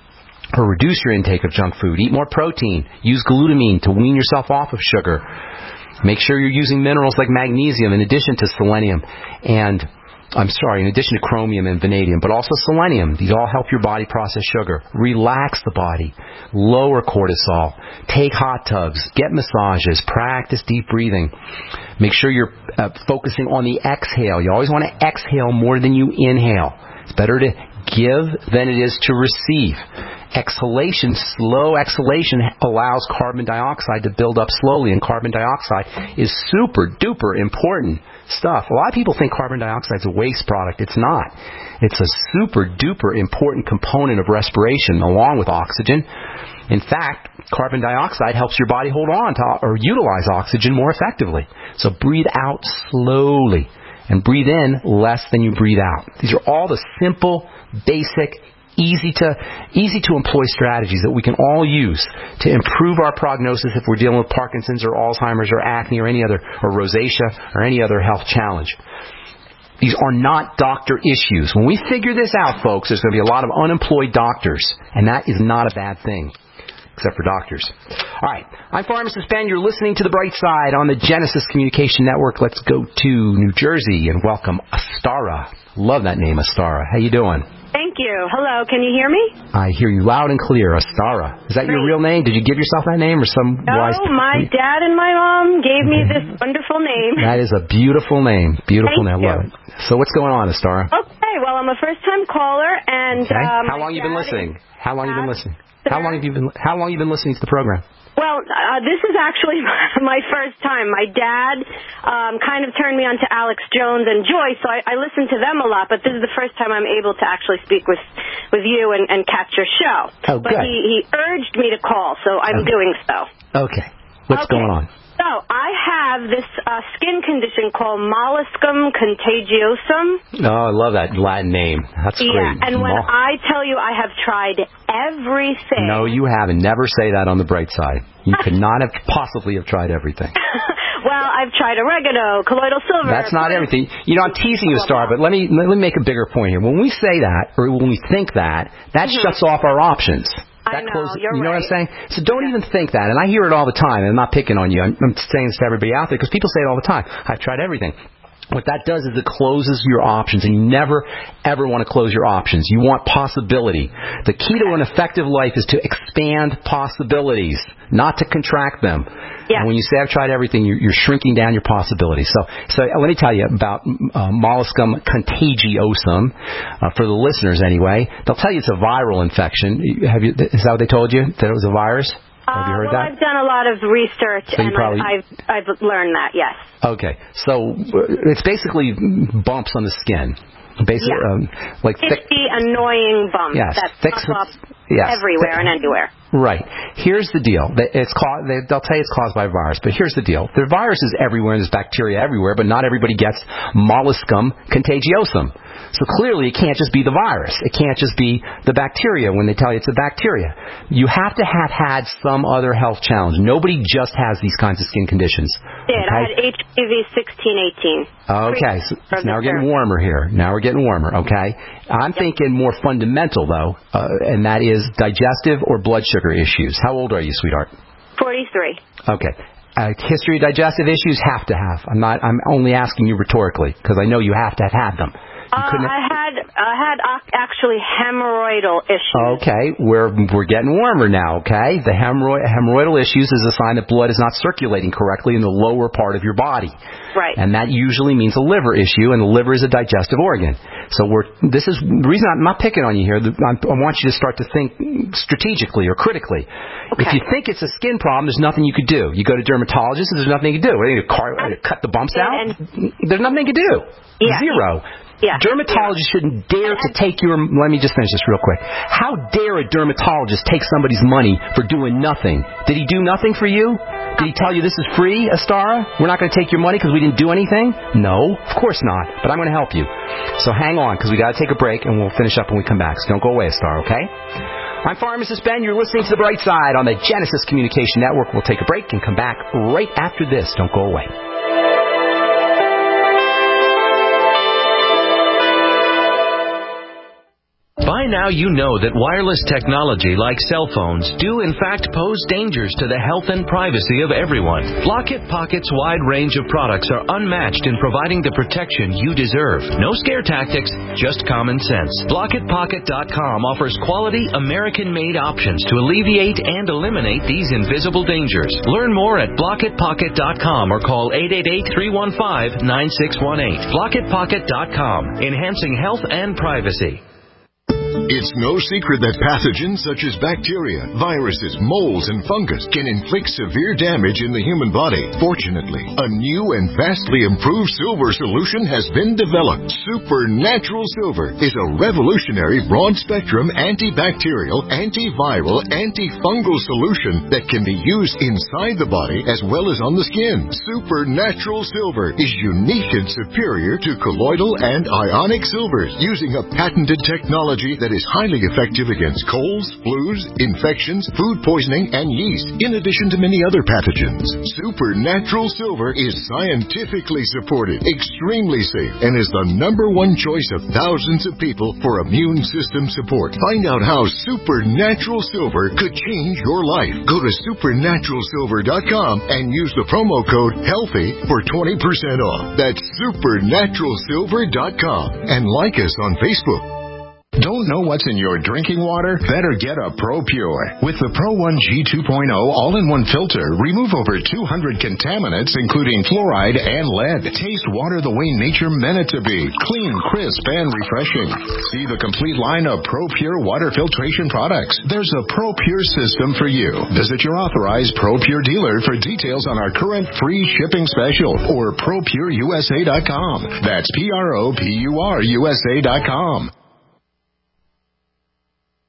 [SPEAKER 2] or reduce your intake of junk food. Eat more protein. Use glutamine to wean yourself off of sugar. Make sure you're using minerals like magnesium in addition to selenium and I'm sorry, in addition to chromium and vanadium, but also selenium. These all help your body process sugar. Relax the body. Lower cortisol. Take hot tubs. Get massages. Practice deep breathing. Make sure you're uh, focusing on the exhale. You always want to exhale more than you inhale. It's better to give than it is to receive. Exhalation, slow exhalation, allows carbon dioxide to build up slowly, and carbon dioxide is super duper important stuff. A lot of people think carbon dioxide is a waste product. It's not. It's a super duper important component of respiration along with oxygen. In fact, carbon dioxide helps your body hold on to or utilize oxygen more effectively. So breathe out slowly and breathe in less than you breathe out. These are all the simple, basic, easy to easy to employ strategies that we can all use to improve our prognosis if we're dealing with Parkinson's or Alzheimer's or acne or any other, or rosacea or any other health challenge. These are not doctor issues. When we figure this out, folks, there's going to be a lot of unemployed doctors, and that is not a bad thing, except for doctors. All right, I'm Pharmacist Ben. You're listening to The Bright Side on the Genesis Communication Network. Let's go to New Jersey and welcome Astara. Love that name, Astara. How you doing?
[SPEAKER 1] Thank you. Hello, can you hear me?
[SPEAKER 2] I hear you loud and clear, Astara. Is that Great. Your real name? Did you give yourself that name or some
[SPEAKER 1] no,
[SPEAKER 2] wise...
[SPEAKER 1] No, my dad and my mom gave me this wonderful name.
[SPEAKER 2] That is a beautiful name. Beautiful
[SPEAKER 1] Thank
[SPEAKER 2] name. I
[SPEAKER 1] you.
[SPEAKER 2] love it. So what's going on, Astara?
[SPEAKER 1] Okay, well, I'm a first-time caller, and...
[SPEAKER 2] Okay.
[SPEAKER 1] Um,
[SPEAKER 2] How long you been listening? How long you been listening?
[SPEAKER 1] Sir?
[SPEAKER 2] How long have you been How long you been listening to the program?
[SPEAKER 1] Well, uh, this is actually my first time. My dad um, kind of turned me on to Alex Jones and Joyce, so I, I listen to them a lot, but this is the first time I'm able to actually speak with, with you and, and catch your show.
[SPEAKER 2] Oh,
[SPEAKER 1] but
[SPEAKER 2] good.
[SPEAKER 1] he, he urged me to call, so I'm
[SPEAKER 2] okay.
[SPEAKER 1] doing so.
[SPEAKER 2] Okay. What's
[SPEAKER 1] okay.
[SPEAKER 2] going on?
[SPEAKER 1] So I have this uh, skin condition called molluscum contagiosum.
[SPEAKER 2] Oh, I love that Latin name. That's
[SPEAKER 1] yeah,
[SPEAKER 2] great.
[SPEAKER 1] Yeah, and when
[SPEAKER 2] Mol-
[SPEAKER 1] I tell you I have tried everything.
[SPEAKER 2] No, you haven't. Never say that on the bright side. You could not have possibly have tried everything.
[SPEAKER 1] Well, I've tried oregano, colloidal silver.
[SPEAKER 2] That's not everything. You know, I'm teasing you, Star, but let me let me make a bigger point here. When we say that, or when we think that, that
[SPEAKER 1] mm-hmm.
[SPEAKER 2] shuts off our options. That
[SPEAKER 1] I know,
[SPEAKER 2] closes,
[SPEAKER 1] you're
[SPEAKER 2] you know
[SPEAKER 1] right.
[SPEAKER 2] what I'm saying? So don't even think that. And I hear it all the time, and I'm not picking on you. I'm, I'm saying this to everybody out there because people say it all the time. I've tried everything. What that does is it closes your options, and you never, ever want to close your options. You want possibility. The key to an effective life is to expand possibilities, not to contract them. Yeah. And when you say I've tried everything, you're, you're shrinking down your possibilities. So, so let me tell you about uh, molluscum contagiosum. Uh, for the listeners, anyway, they'll tell you it's a viral infection. Have you? Is that what they told you? That it was a virus? Have you heard
[SPEAKER 1] uh, well,
[SPEAKER 2] that?
[SPEAKER 1] I've done a lot of research,
[SPEAKER 2] so
[SPEAKER 1] and
[SPEAKER 2] probably...
[SPEAKER 1] I've, I've I've learned that. Yes.
[SPEAKER 2] Okay, so it's basically bumps on the skin. Basically,
[SPEAKER 1] yeah.
[SPEAKER 2] um, like thick,
[SPEAKER 1] itchy, annoying bumps
[SPEAKER 2] yes,
[SPEAKER 1] that
[SPEAKER 2] thick,
[SPEAKER 1] pop up
[SPEAKER 2] yes,
[SPEAKER 1] everywhere
[SPEAKER 2] thick,
[SPEAKER 1] and anywhere.
[SPEAKER 2] Right. Here's the deal. It's caused, they'll tell you it's caused by a virus, but here's the deal. There are viruses everywhere, and there's bacteria everywhere, but not everybody gets molluscum contagiosum. So clearly it can't just be the virus. It can't just be the bacteria when they tell you it's a bacteria. You have to have had some other health challenge. Nobody just has these kinds of skin conditions.
[SPEAKER 1] Did.
[SPEAKER 2] Okay?
[SPEAKER 1] I had H P V sixteen eighteen.
[SPEAKER 2] Okay, so, so now we're getting warmer here. Now we're getting warmer, okay? I'm yep. thinking more fundamental, though, uh, and that is digestive or blood sugar issues. How old are you, sweetheart?
[SPEAKER 1] forty-three.
[SPEAKER 2] Okay. Uh, history of digestive issues? Have to have. I'm not. I'm only asking you rhetorically because I know you have to have had them.
[SPEAKER 1] Uh, I had I had actually hemorrhoidal issues.
[SPEAKER 2] Okay, we're we're getting warmer now. Okay, the hemorrhoid hemorrhoidal issues is a sign that blood is not circulating correctly in the lower part of your body.
[SPEAKER 1] Right.
[SPEAKER 2] And that usually means a liver issue, and the liver is a digestive organ. So we're this is the reason I'm not picking on you here. I'm, I want you to start to think strategically or critically.
[SPEAKER 1] Okay.
[SPEAKER 2] If you think it's a skin problem, there's nothing you could do. You go to dermatologists, there's nothing you can do. What, you car, cut the bumps
[SPEAKER 1] yeah,
[SPEAKER 2] out?
[SPEAKER 1] And,
[SPEAKER 2] there's nothing you can do.
[SPEAKER 1] Yeah.
[SPEAKER 2] Zero.
[SPEAKER 1] Yeah.
[SPEAKER 2] Dermatologists shouldn't dare to take your... Let me just finish this real quick. How dare a dermatologist take somebody's money for doing nothing? Did he do nothing for you? Did he tell you this is free, Astara? We're not going to take your money because we didn't do anything? No, of course not. But I'm going to help you. So hang on, because we got to take a break, and we'll finish up when we come back. So don't go away, Astara, okay? I'm Pharmacist Ben. You're listening to The Bright Side on the Genesis Communication Network. We'll take a break and come back right after this. Don't go away.
[SPEAKER 3] By now you know that wireless technology like cell phones do in fact pose dangers to the health and privacy of everyone. Blockit Pocket's wide range of products are unmatched in providing the protection you deserve. No scare tactics, just common sense. Blockit Pocket dot com offers quality American-made options to alleviate and eliminate these invisible dangers. Learn more at Blockit Pocket dot com or call eight eight eight, three one five, nine six one eight. Blockit Pocket dot com, enhancing health and privacy.
[SPEAKER 5] It's no secret that pathogens such as bacteria, viruses, molds, and fungus can inflict severe damage in the human body. Fortunately, a new and vastly improved silver solution has been developed. Supernatural Silver is a revolutionary broad-spectrum antibacterial, antiviral, antifungal solution that can be used inside the body as well as on the skin. Supernatural Silver is unique and superior to colloidal and ionic silvers, using a patented technology that is highly effective against colds, flus, infections, food poisoning, and yeast, in addition to many other pathogens. Supernatural Silver is scientifically supported, extremely safe, and is the number one choice of thousands of people for immune system support. Find out how Supernatural Silver could change your life. Go to supernatural silver dot com and use the promo code HEALTHY for twenty percent off. That's supernatural silver dot com. And like us on Facebook.
[SPEAKER 4] Don't know what's in your drinking water? Better get a ProPure. With the Pro one G two point oh all-in-one filter, remove over two hundred contaminants, including fluoride and lead. Taste water the way nature meant it to be. Clean, crisp, and refreshing. See the complete line of ProPure water filtration products. There's a ProPure system for you. Visit your authorized ProPure dealer for details on our current free shipping special or pro pure U S A dot com. That's P R O P U R U S A dot com.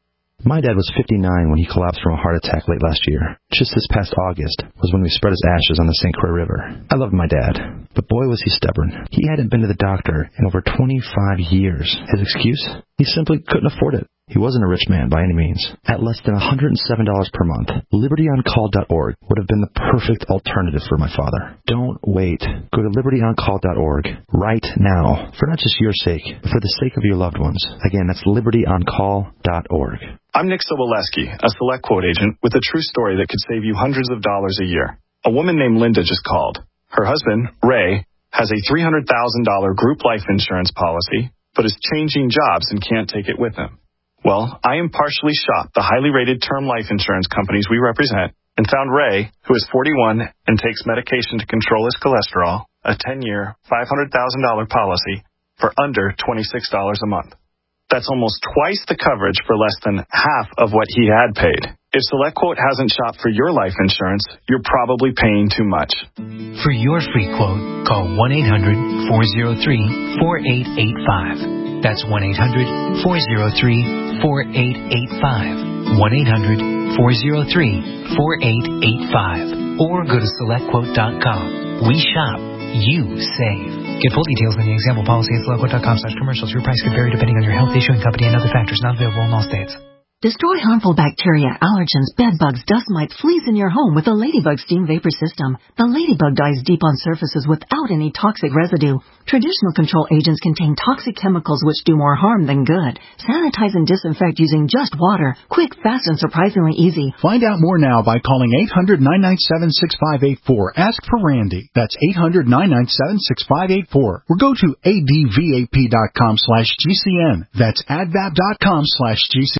[SPEAKER 6] My dad was fifty-nine when he collapsed from a heart attack late last year. Just this past August was when we spread his ashes on the Saint Croix River. I loved my dad, but boy was he stubborn. He hadn't been to the doctor in over twenty-five years. His excuse? He simply couldn't afford it. He wasn't a rich man by any means. At less than one hundred seven dollars per month, liberty on call dot org would have been the perfect alternative for my father. Don't wait. Go to liberty on call dot org right now, for not just your sake, but for the sake of your loved ones. Again, that's liberty on call dot org.
[SPEAKER 8] I'm Nick Soboleski, a Select Quote agent with a true story that could save you hundreds of dollars a year. A woman named Linda just called. Her husband, Ray, has a three hundred thousand dollars group life insurance policy, but is changing jobs and can't take it with him. Well, I impartially shopped the highly rated term life insurance companies we represent and found Ray, who is forty-one and takes medication to control his cholesterol, a ten-year, five hundred thousand dollars policy for under twenty-six dollars a month. That's almost twice the coverage for less than half of what he had paid. If SelectQuote hasn't shopped for your life insurance, you're probably paying too much.
[SPEAKER 23] For your free quote, call one eight hundred, four oh three, four eight eight five. That's one eight hundred, four oh three, four eight eight five. one eight hundred, four oh three, four eight eight five. Or go to select quote dot com. We shop. You save. Get full details in the example policy at select quote dot com slash commercials. Your price could vary depending on your health, issuing company, and other factors not available in all states.
[SPEAKER 10] Destroy harmful bacteria, allergens, bed bugs, dust mites, fleas in your home with the Ladybug Steam Vapor System. The Ladybug dies deep on surfaces without any toxic residue. Traditional control agents contain toxic chemicals which do more harm than good. Sanitize and disinfect using just water. Quick, fast, and surprisingly easy.
[SPEAKER 11] Find out more now by calling eight hundred, nine nine seven, six five eight four. Ask for Randy. That's eight hundred, nine nine seven, six five eight four. Or go to advap.com slash GCN. That's advap.com slash GCN.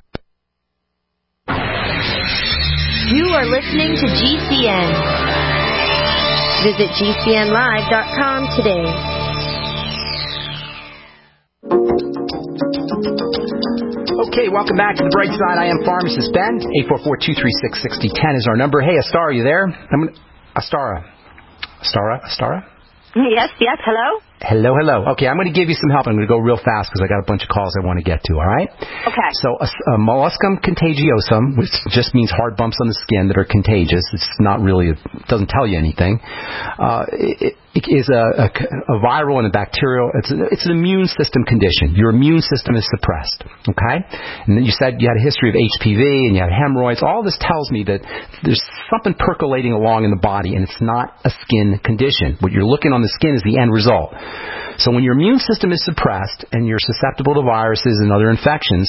[SPEAKER 12] You are listening to G C N. Visit G C N live dot com today.
[SPEAKER 2] Okay, welcome back to the Bright Side. I am Pharmacist Ben. eight four four, two three six, six oh one oh is our number. Hey, Astara, are you there? I'm gonna, Astara. Astara? Astara?
[SPEAKER 1] Yes, yes, hello?
[SPEAKER 2] Hello, hello. Okay, I'm going to give you some help. I'm going to go real fast because I got a bunch of calls I want to get to, all right?
[SPEAKER 1] Okay.
[SPEAKER 2] So a, a molluscum contagiosum, which just means hard bumps on the skin that are contagious. It's not really, it doesn't tell you anything. Uh, it, it is a, a, a viral and a bacterial, it's, a, it's an immune system condition. Your immune system is suppressed, okay? And then you said you had a history of H P V and you had hemorrhoids. All this tells me that there's something percolating along in the body and it's not a skin condition. What you're looking on the skin is the end result. So when your immune system is suppressed and you're susceptible to viruses and other infections,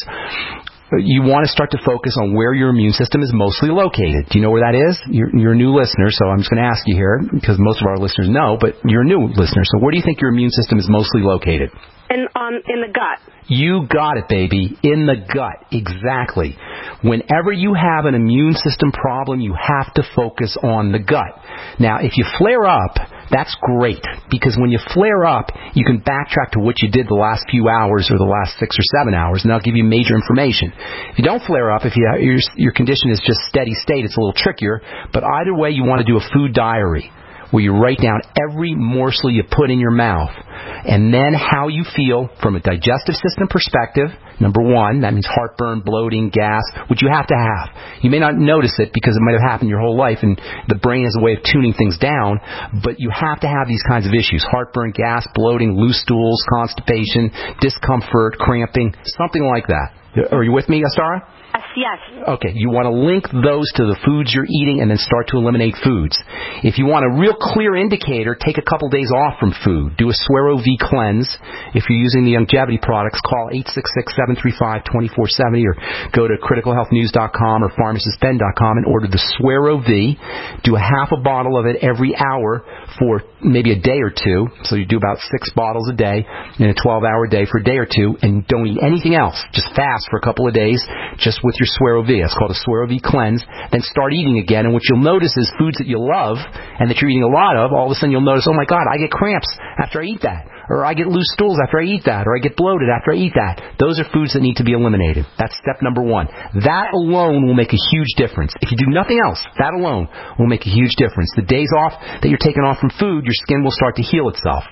[SPEAKER 2] you want to start to focus on where your immune system is mostly located. Do you know where that is? You're, you're a new listener, so I'm just going to ask you here, because most of our listeners know, but you're a new listener. So where do you think your immune system is mostly located?
[SPEAKER 1] In, um, in the gut.
[SPEAKER 2] You got it, baby. In the gut. Exactly. Whenever you have an immune system problem, you have to focus on the gut. Now, if you flare up, that's great, because when you flare up, you can backtrack to what you did the last few hours or the last six or seven hours, and that'll give you major information. If you don't flare up, if you, your, your condition is just steady state, it's a little trickier, but either way, you want to do a food diary, where you write down every morsel you put in your mouth, and then how you feel from a digestive system perspective. Number one, that means heartburn, bloating, gas, which you have to have. You may not notice it because it might have happened your whole life, and the brain has a way of tuning things down, but you have to have these kinds of issues: heartburn, gas, bloating, loose stools, constipation, discomfort, cramping, something like that. Are you with me, Astara?
[SPEAKER 1] Yes.
[SPEAKER 2] Okay, you want to link those to the foods you're eating and then start to eliminate foods. If you want a real clear indicator, take a couple days off from food. Do a Suero V cleanse. If you're using the longevity products, call eight six six, seven three five, two four seven zero or go to critical health news dot com or pharmacist ben dot com and order the Suero V. Do a half a bottle of it every hour for maybe a day or two. So you do about six bottles a day in a twelve-hour day for a day or two, and don't eat anything else. Just fast for a couple of days, just with your Suero V. It's called a Suero V cleanse. Then start eating again, and what you'll notice is foods that you love and that you're eating a lot of, all of a sudden you'll notice, oh my God, I get cramps after I eat that, or I get loose stools after I eat that, or I get bloated after I eat that. Those are foods that need to be eliminated. That's step number one. That alone will make a huge difference. If you do nothing else, that alone will make a huge difference. The days off that you're taking off from food, your skin will start to heal itself.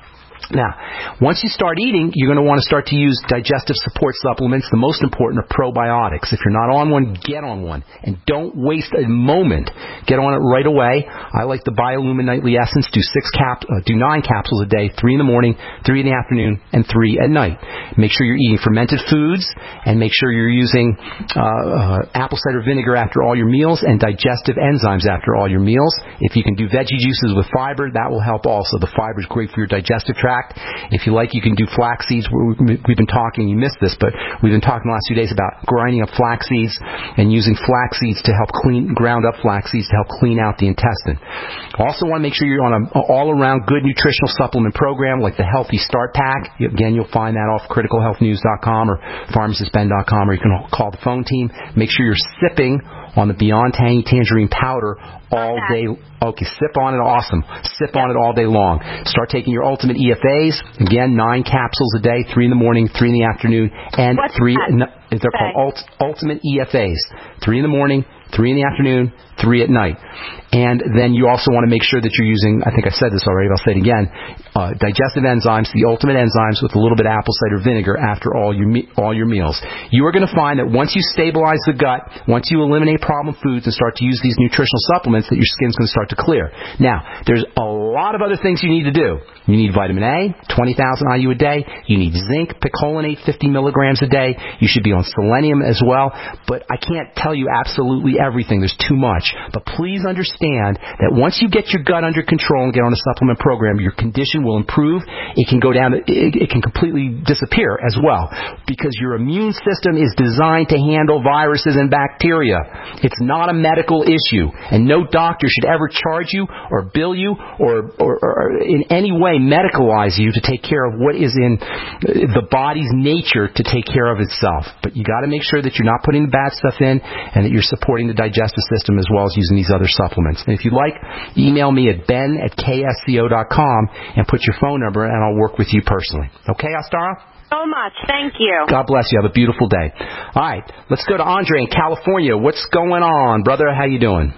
[SPEAKER 2] Now, once you start eating, you're going to want to start to use digestive support supplements. The most important are probiotics. If you're not on one, get on one. And don't waste a moment. Get on it right away. I like the Biolumin Nightly Essence. Do six cap, uh, do nine capsules a day, three in the morning, three in the afternoon, and three at night. Make sure you're eating fermented foods, and make sure you're using uh, uh, apple cider vinegar after all your meals and digestive enzymes after all your meals. If you can do veggie juices with fiber, that will help also. The fiber is great for your digestive tract. If you like, you can do flax seeds. We've been talking, you missed this, but we've been talking the last few days about grinding up flax seeds and using flax seeds to help clean, ground up flax seeds to help clean out the intestine. Also want to make sure you're on an all-around good nutritional supplement program like the Healthy Start Pack. Again, you'll find that off critical health news dot com or pharmacist ben dot com, or you can call the phone team. Make sure you're sipping on the Beyond Tangy Tangerine Powder all day. Okay, sip on it. Awesome. Sip on it all day long. Start taking your Ultimate E F As. Again, nine capsules a day, three in the morning, three in the afternoon, and
[SPEAKER 1] What's
[SPEAKER 2] three.
[SPEAKER 1] That?
[SPEAKER 2] They're called Ult, Ultimate E F As. Three in the morning, three in the afternoon, three at night. And then you also want to make sure that you're using, I think I said this already, but I'll say it again, uh, digestive enzymes, the ultimate enzymes with a little bit of apple cider vinegar after all your me- all your meals. You are going to find that once you stabilize the gut, once you eliminate problem foods and start to use these nutritional supplements, that your skin's going to start to clear. Now, there's a lot of other things you need to do. You need vitamin A, twenty thousand I U a day. You need zinc, picolinate, fifty milligrams a day. You should be on selenium as well. But I can't tell you absolutely everything. There's too much. But please understand that once you get your gut under control and get on a supplement program, your condition will improve. It can go down, it, it can completely disappear as well, because your immune system is designed to handle viruses and bacteria. It's not a medical issue, and no doctor should ever charge you or bill you or, or, or in any way medicalize you to take care of what is in the body's nature to take care of itself. But you got to make sure that you're not putting the bad stuff in and that you're supporting the digestive system as well as using these other supplements. And if you'd like, email me at ben at k s c o dot com and put your phone number, and I'll work with you personally. Okay, Astara?
[SPEAKER 1] So much. Thank you.
[SPEAKER 2] God bless you. Have a beautiful day. All right, let's go to Andre in California. What's going on, brother? How you doing?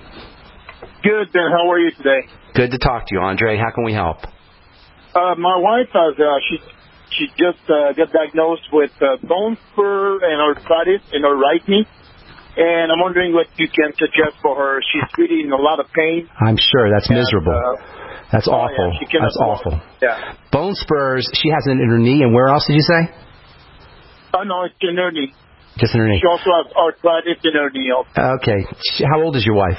[SPEAKER 9] Good, Ben. How are you today?
[SPEAKER 2] Good to talk to you, Andre. How can we help?
[SPEAKER 9] Uh, my wife has uh, she she just uh, got diagnosed with uh, bone spur and arthritis in her right knee, and I'm wondering what you can suggest for her. She's really in a lot of pain.
[SPEAKER 2] I'm sure that's and, miserable. Uh, that's
[SPEAKER 9] oh,
[SPEAKER 2] awful.
[SPEAKER 9] Yeah,
[SPEAKER 2] that's awful.
[SPEAKER 9] Yeah.
[SPEAKER 2] Bone spurs. She has it in her knee, and where else did you say?
[SPEAKER 9] Oh no, it's in her knee.
[SPEAKER 2] Just in her knee.
[SPEAKER 9] She also has arthritis in her knee. Also.
[SPEAKER 2] Okay. How old is your wife?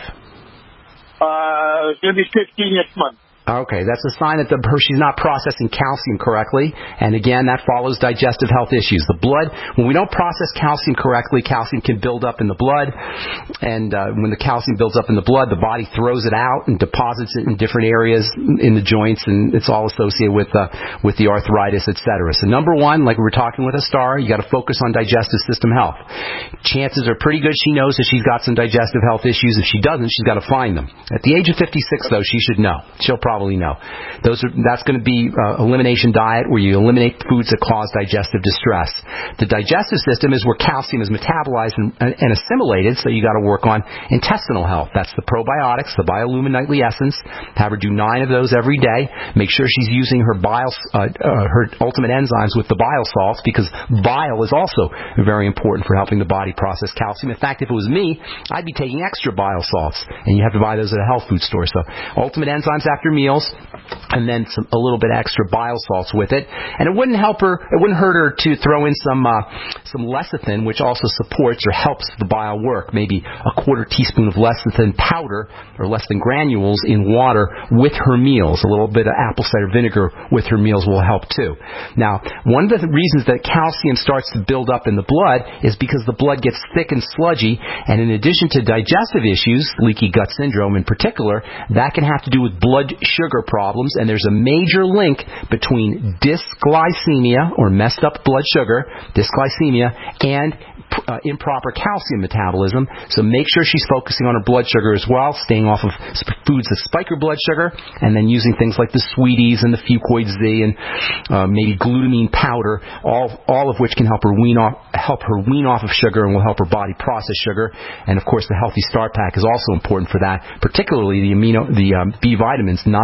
[SPEAKER 9] Uh, she'll be fifteen next month.
[SPEAKER 2] Okay, that's a sign that the, her, she's not processing calcium correctly, and again, that follows digestive health issues. The blood, when we don't process calcium correctly, calcium can build up in the blood, and uh, when the calcium builds up in the blood, the body throws it out and deposits it in different areas in the joints, and it's all associated with uh, with the arthritis, et cetera. So number one, like we were talking with Astara, you got to focus on digestive system health. Chances are pretty good she knows that she's got some digestive health issues. If she doesn't, she's got to find them. At the age of fifty-six, though, she should know. She'll probably Probably know. Those are, that's going to be uh, elimination diet, where you eliminate foods that cause digestive distress. The digestive system is where calcium is metabolized and, and assimilated, so you got to work on intestinal health. That's the probiotics, the Biolumin Nightly Essence. Have her do nine of those every day. Make sure she's using her bile, uh, uh, her ultimate enzymes with the bile salts, because bile is also very important for helping the body process calcium. In fact, if it was me, I'd be taking extra bile salts, and you have to buy those at a health food store. So ultimate enzymes after meals, and then some, a little bit extra bile salts with it. And it wouldn't help her, it wouldn't hurt her to throw in some uh, some lecithin, which also supports or helps the bile work. Maybe a quarter teaspoon of lecithin powder or lecithin granules in water with her meals. A little bit of apple cider vinegar with her meals will help too. Now, one of the reasons that calcium starts to build up in the blood is because the blood gets thick and sludgy, and in addition to digestive issues, leaky gut syndrome in particular, that can have to do with blood sugar problems, and there's a major link between dysglycemia, or messed up blood sugar, dysglycemia, and uh, improper calcium metabolism. So make sure she's focusing on her blood sugar as well, staying off of foods that spike her blood sugar, and then using things like the Sweeties and the Fucoid Z and uh, maybe glutamine powder, all all of which can help her wean off help her wean off of sugar and will help her body process sugar. And of course, the Healthy Start Pack is also important for that, particularly the amino the um, B vitamins, nine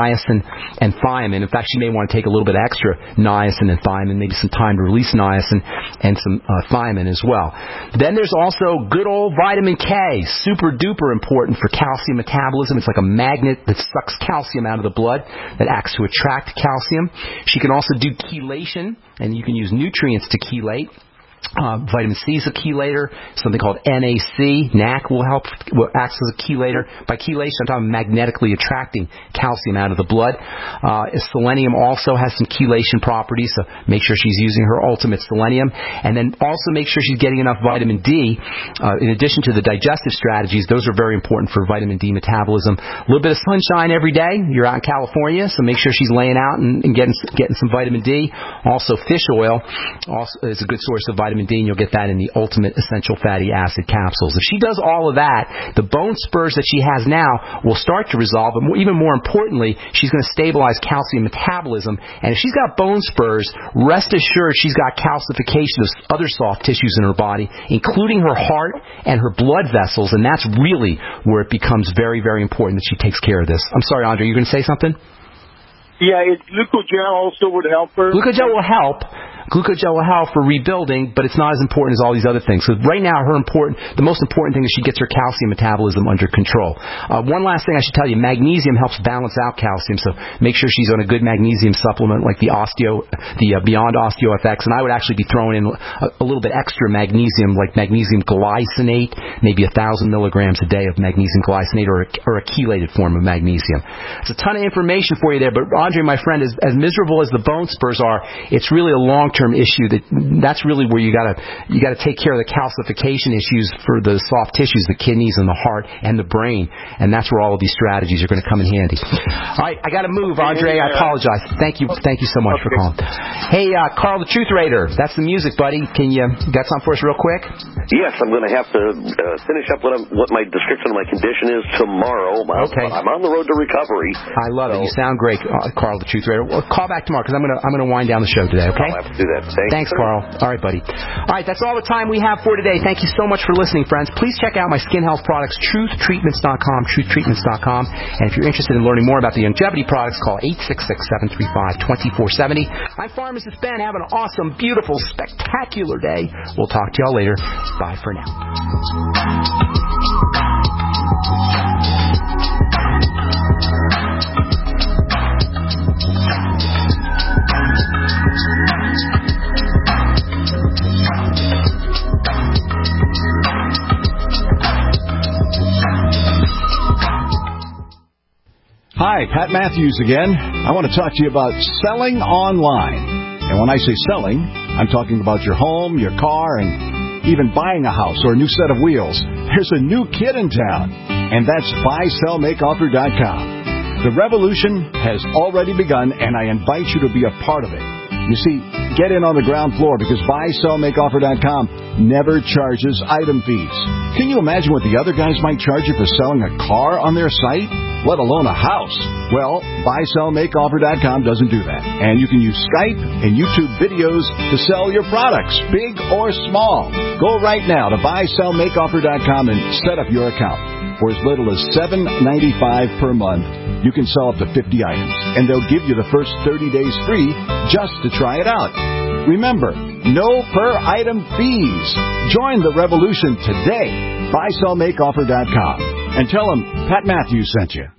[SPEAKER 2] niacin and thiamine. In fact, she may want to take a little bit extra niacin and thiamine, maybe some time to release niacin and some uh, thiamine as well. Then there's also good old vitamin K, super duper important for calcium metabolism. It's like a magnet that sucks calcium out of the blood that acts to attract calcium. She can also do chelation, and you can use nutrients to chelate. Uh, vitamin C is a chelator. Something called N A C, N A C, will help, will act as a chelator. By chelation, I'm talking magnetically attracting calcium out of the blood. Uh, selenium also has some chelation properties, so make sure she's using her ultimate selenium. And then also make sure she's getting enough vitamin D. Uh, in addition to the digestive strategies, those are very important for vitamin D metabolism. A little bit of sunshine every day. You're out in California, so make sure she's laying out and, and getting, getting some vitamin D. Also, fish oil also is a good source of vitamin D. Vitamin D, and you'll get that in the Ultimate Essential Fatty Acid capsules. If she does all of that, the bone spurs that she has now will start to resolve, but more, even more importantly, she's going to stabilize calcium metabolism. And if she's got bone spurs, rest assured she's got calcification of other soft tissues in her body, including her heart and her blood vessels, and that's really where it becomes very, very important that she takes care of this. I'm sorry, Andre, you're going to say something?
[SPEAKER 9] Yeah, it, glucogel also would help her.
[SPEAKER 2] Glucogel will help. Glucogel will help for rebuilding, but it's not as important as all these other things. So right now, her important, the most important thing is she gets her calcium metabolism under control. Uh, one last thing I should tell you, magnesium helps balance out calcium, so make sure she's on a good magnesium supplement like the Osteo, the uh, Beyond Osteo F X, and I would actually be throwing in a, a little bit extra magnesium, like magnesium glycinate, maybe a thousand milligrams a day of magnesium glycinate, or a, or a chelated form of magnesium. It's a ton of information for you there, but Andre, my friend, as, as miserable as the bone spurs are, it's really a long-term issue. That that's really where you got to you got to take care of the calcification issues for the soft tissues, the kidneys and the heart and the brain, and that's where all of these strategies are going to come in handy. All right, I got to move, Andre. I apologize. Thank you, thank you so much for calling. Hey, uh, Carl, the Truth Raider. That's the music, buddy. Can you got something for us real quick?
[SPEAKER 7] Yes, I'm going to have to uh, finish up what, I'm, what my description of my condition is tomorrow.
[SPEAKER 2] Okay.
[SPEAKER 7] I'm on the road to recovery.
[SPEAKER 2] I love
[SPEAKER 7] so.
[SPEAKER 2] it. You sound great, uh, Carl, the Truth Raider. Well, call back tomorrow because I'm going to I'm going to wind down the show today. Okay.
[SPEAKER 7] I'll have to do that. Thanks.
[SPEAKER 2] Thanks, Carl. All right, buddy. All right, that's all the time we have for today. Thank you so much for listening, friends. Please check out my skin health products, truth treatments dot com, truth treatments dot com. And if you're interested in learning more about the longevity products, call eight six six, seven three five, two four seven zero. I'm Pharmacist Ben. Have an awesome, beautiful, spectacular day. We'll talk to y'all later. Bye for now.
[SPEAKER 13] Hi, Pat Matthews again. I want to talk to you about selling online. And when I say selling, I'm talking about your home, your car, and even buying a house or a new set of wheels. There's a new kid in town, and that's buy sell make offer dot com. The revolution has already begun, and I invite you to be a part of it. You see, get in on the ground floor because buy sell make offer dot com never charges item fees. Can you imagine what the other guys might charge you for selling a car on their site, let alone a house? Well, buy sell make offer dot com doesn't do that. And you can use Skype and YouTube videos to sell your products, big or small. Go right now to buy sell make offer dot com and set up your account. For as little as seven dollars and ninety-five cents per month, you can sell up to fifty items, and they'll give you the first thirty days free just to try it out. Remember, no per-item fees. Join the revolution today. buy sell make offer dot com. And tell them Pat Matthews sent you.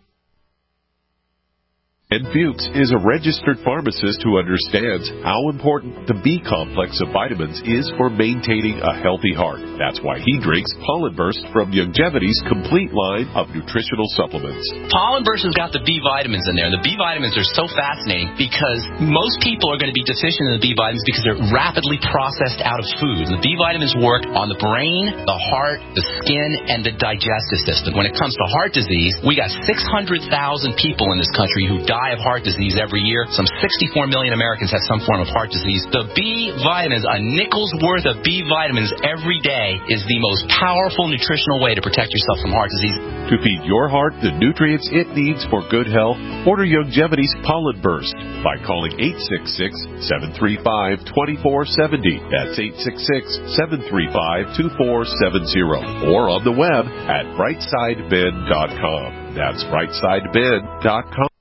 [SPEAKER 14] Ed Fuchs is a registered pharmacist who understands how important the B complex of vitamins is for maintaining a healthy heart. That's why he drinks Pollen Burst from Longevity's complete line of nutritional supplements.
[SPEAKER 24] Pollen Burst has got the B vitamins in there. The B vitamins are so fascinating because most people are going to be deficient in the B vitamins because they're rapidly processed out of food. And the B vitamins work on the brain, the heart, the skin, and the digestive system. When it comes to heart disease, we got six hundred thousand people in this country who die of heart disease every year. Some sixty-four million Americans have some form of heart disease. The B vitamins, a nickel's worth of B vitamins every day, is the most powerful nutritional way to protect yourself from heart disease.
[SPEAKER 14] To feed your heart the nutrients it needs for good health, order Longevity's Pollen Burst by calling eight six six, seven three five, two four seven zero. That's eight six six, seven three five, two four seven zero. Or on the web at brightside ben dot com. That's brightside ben dot com.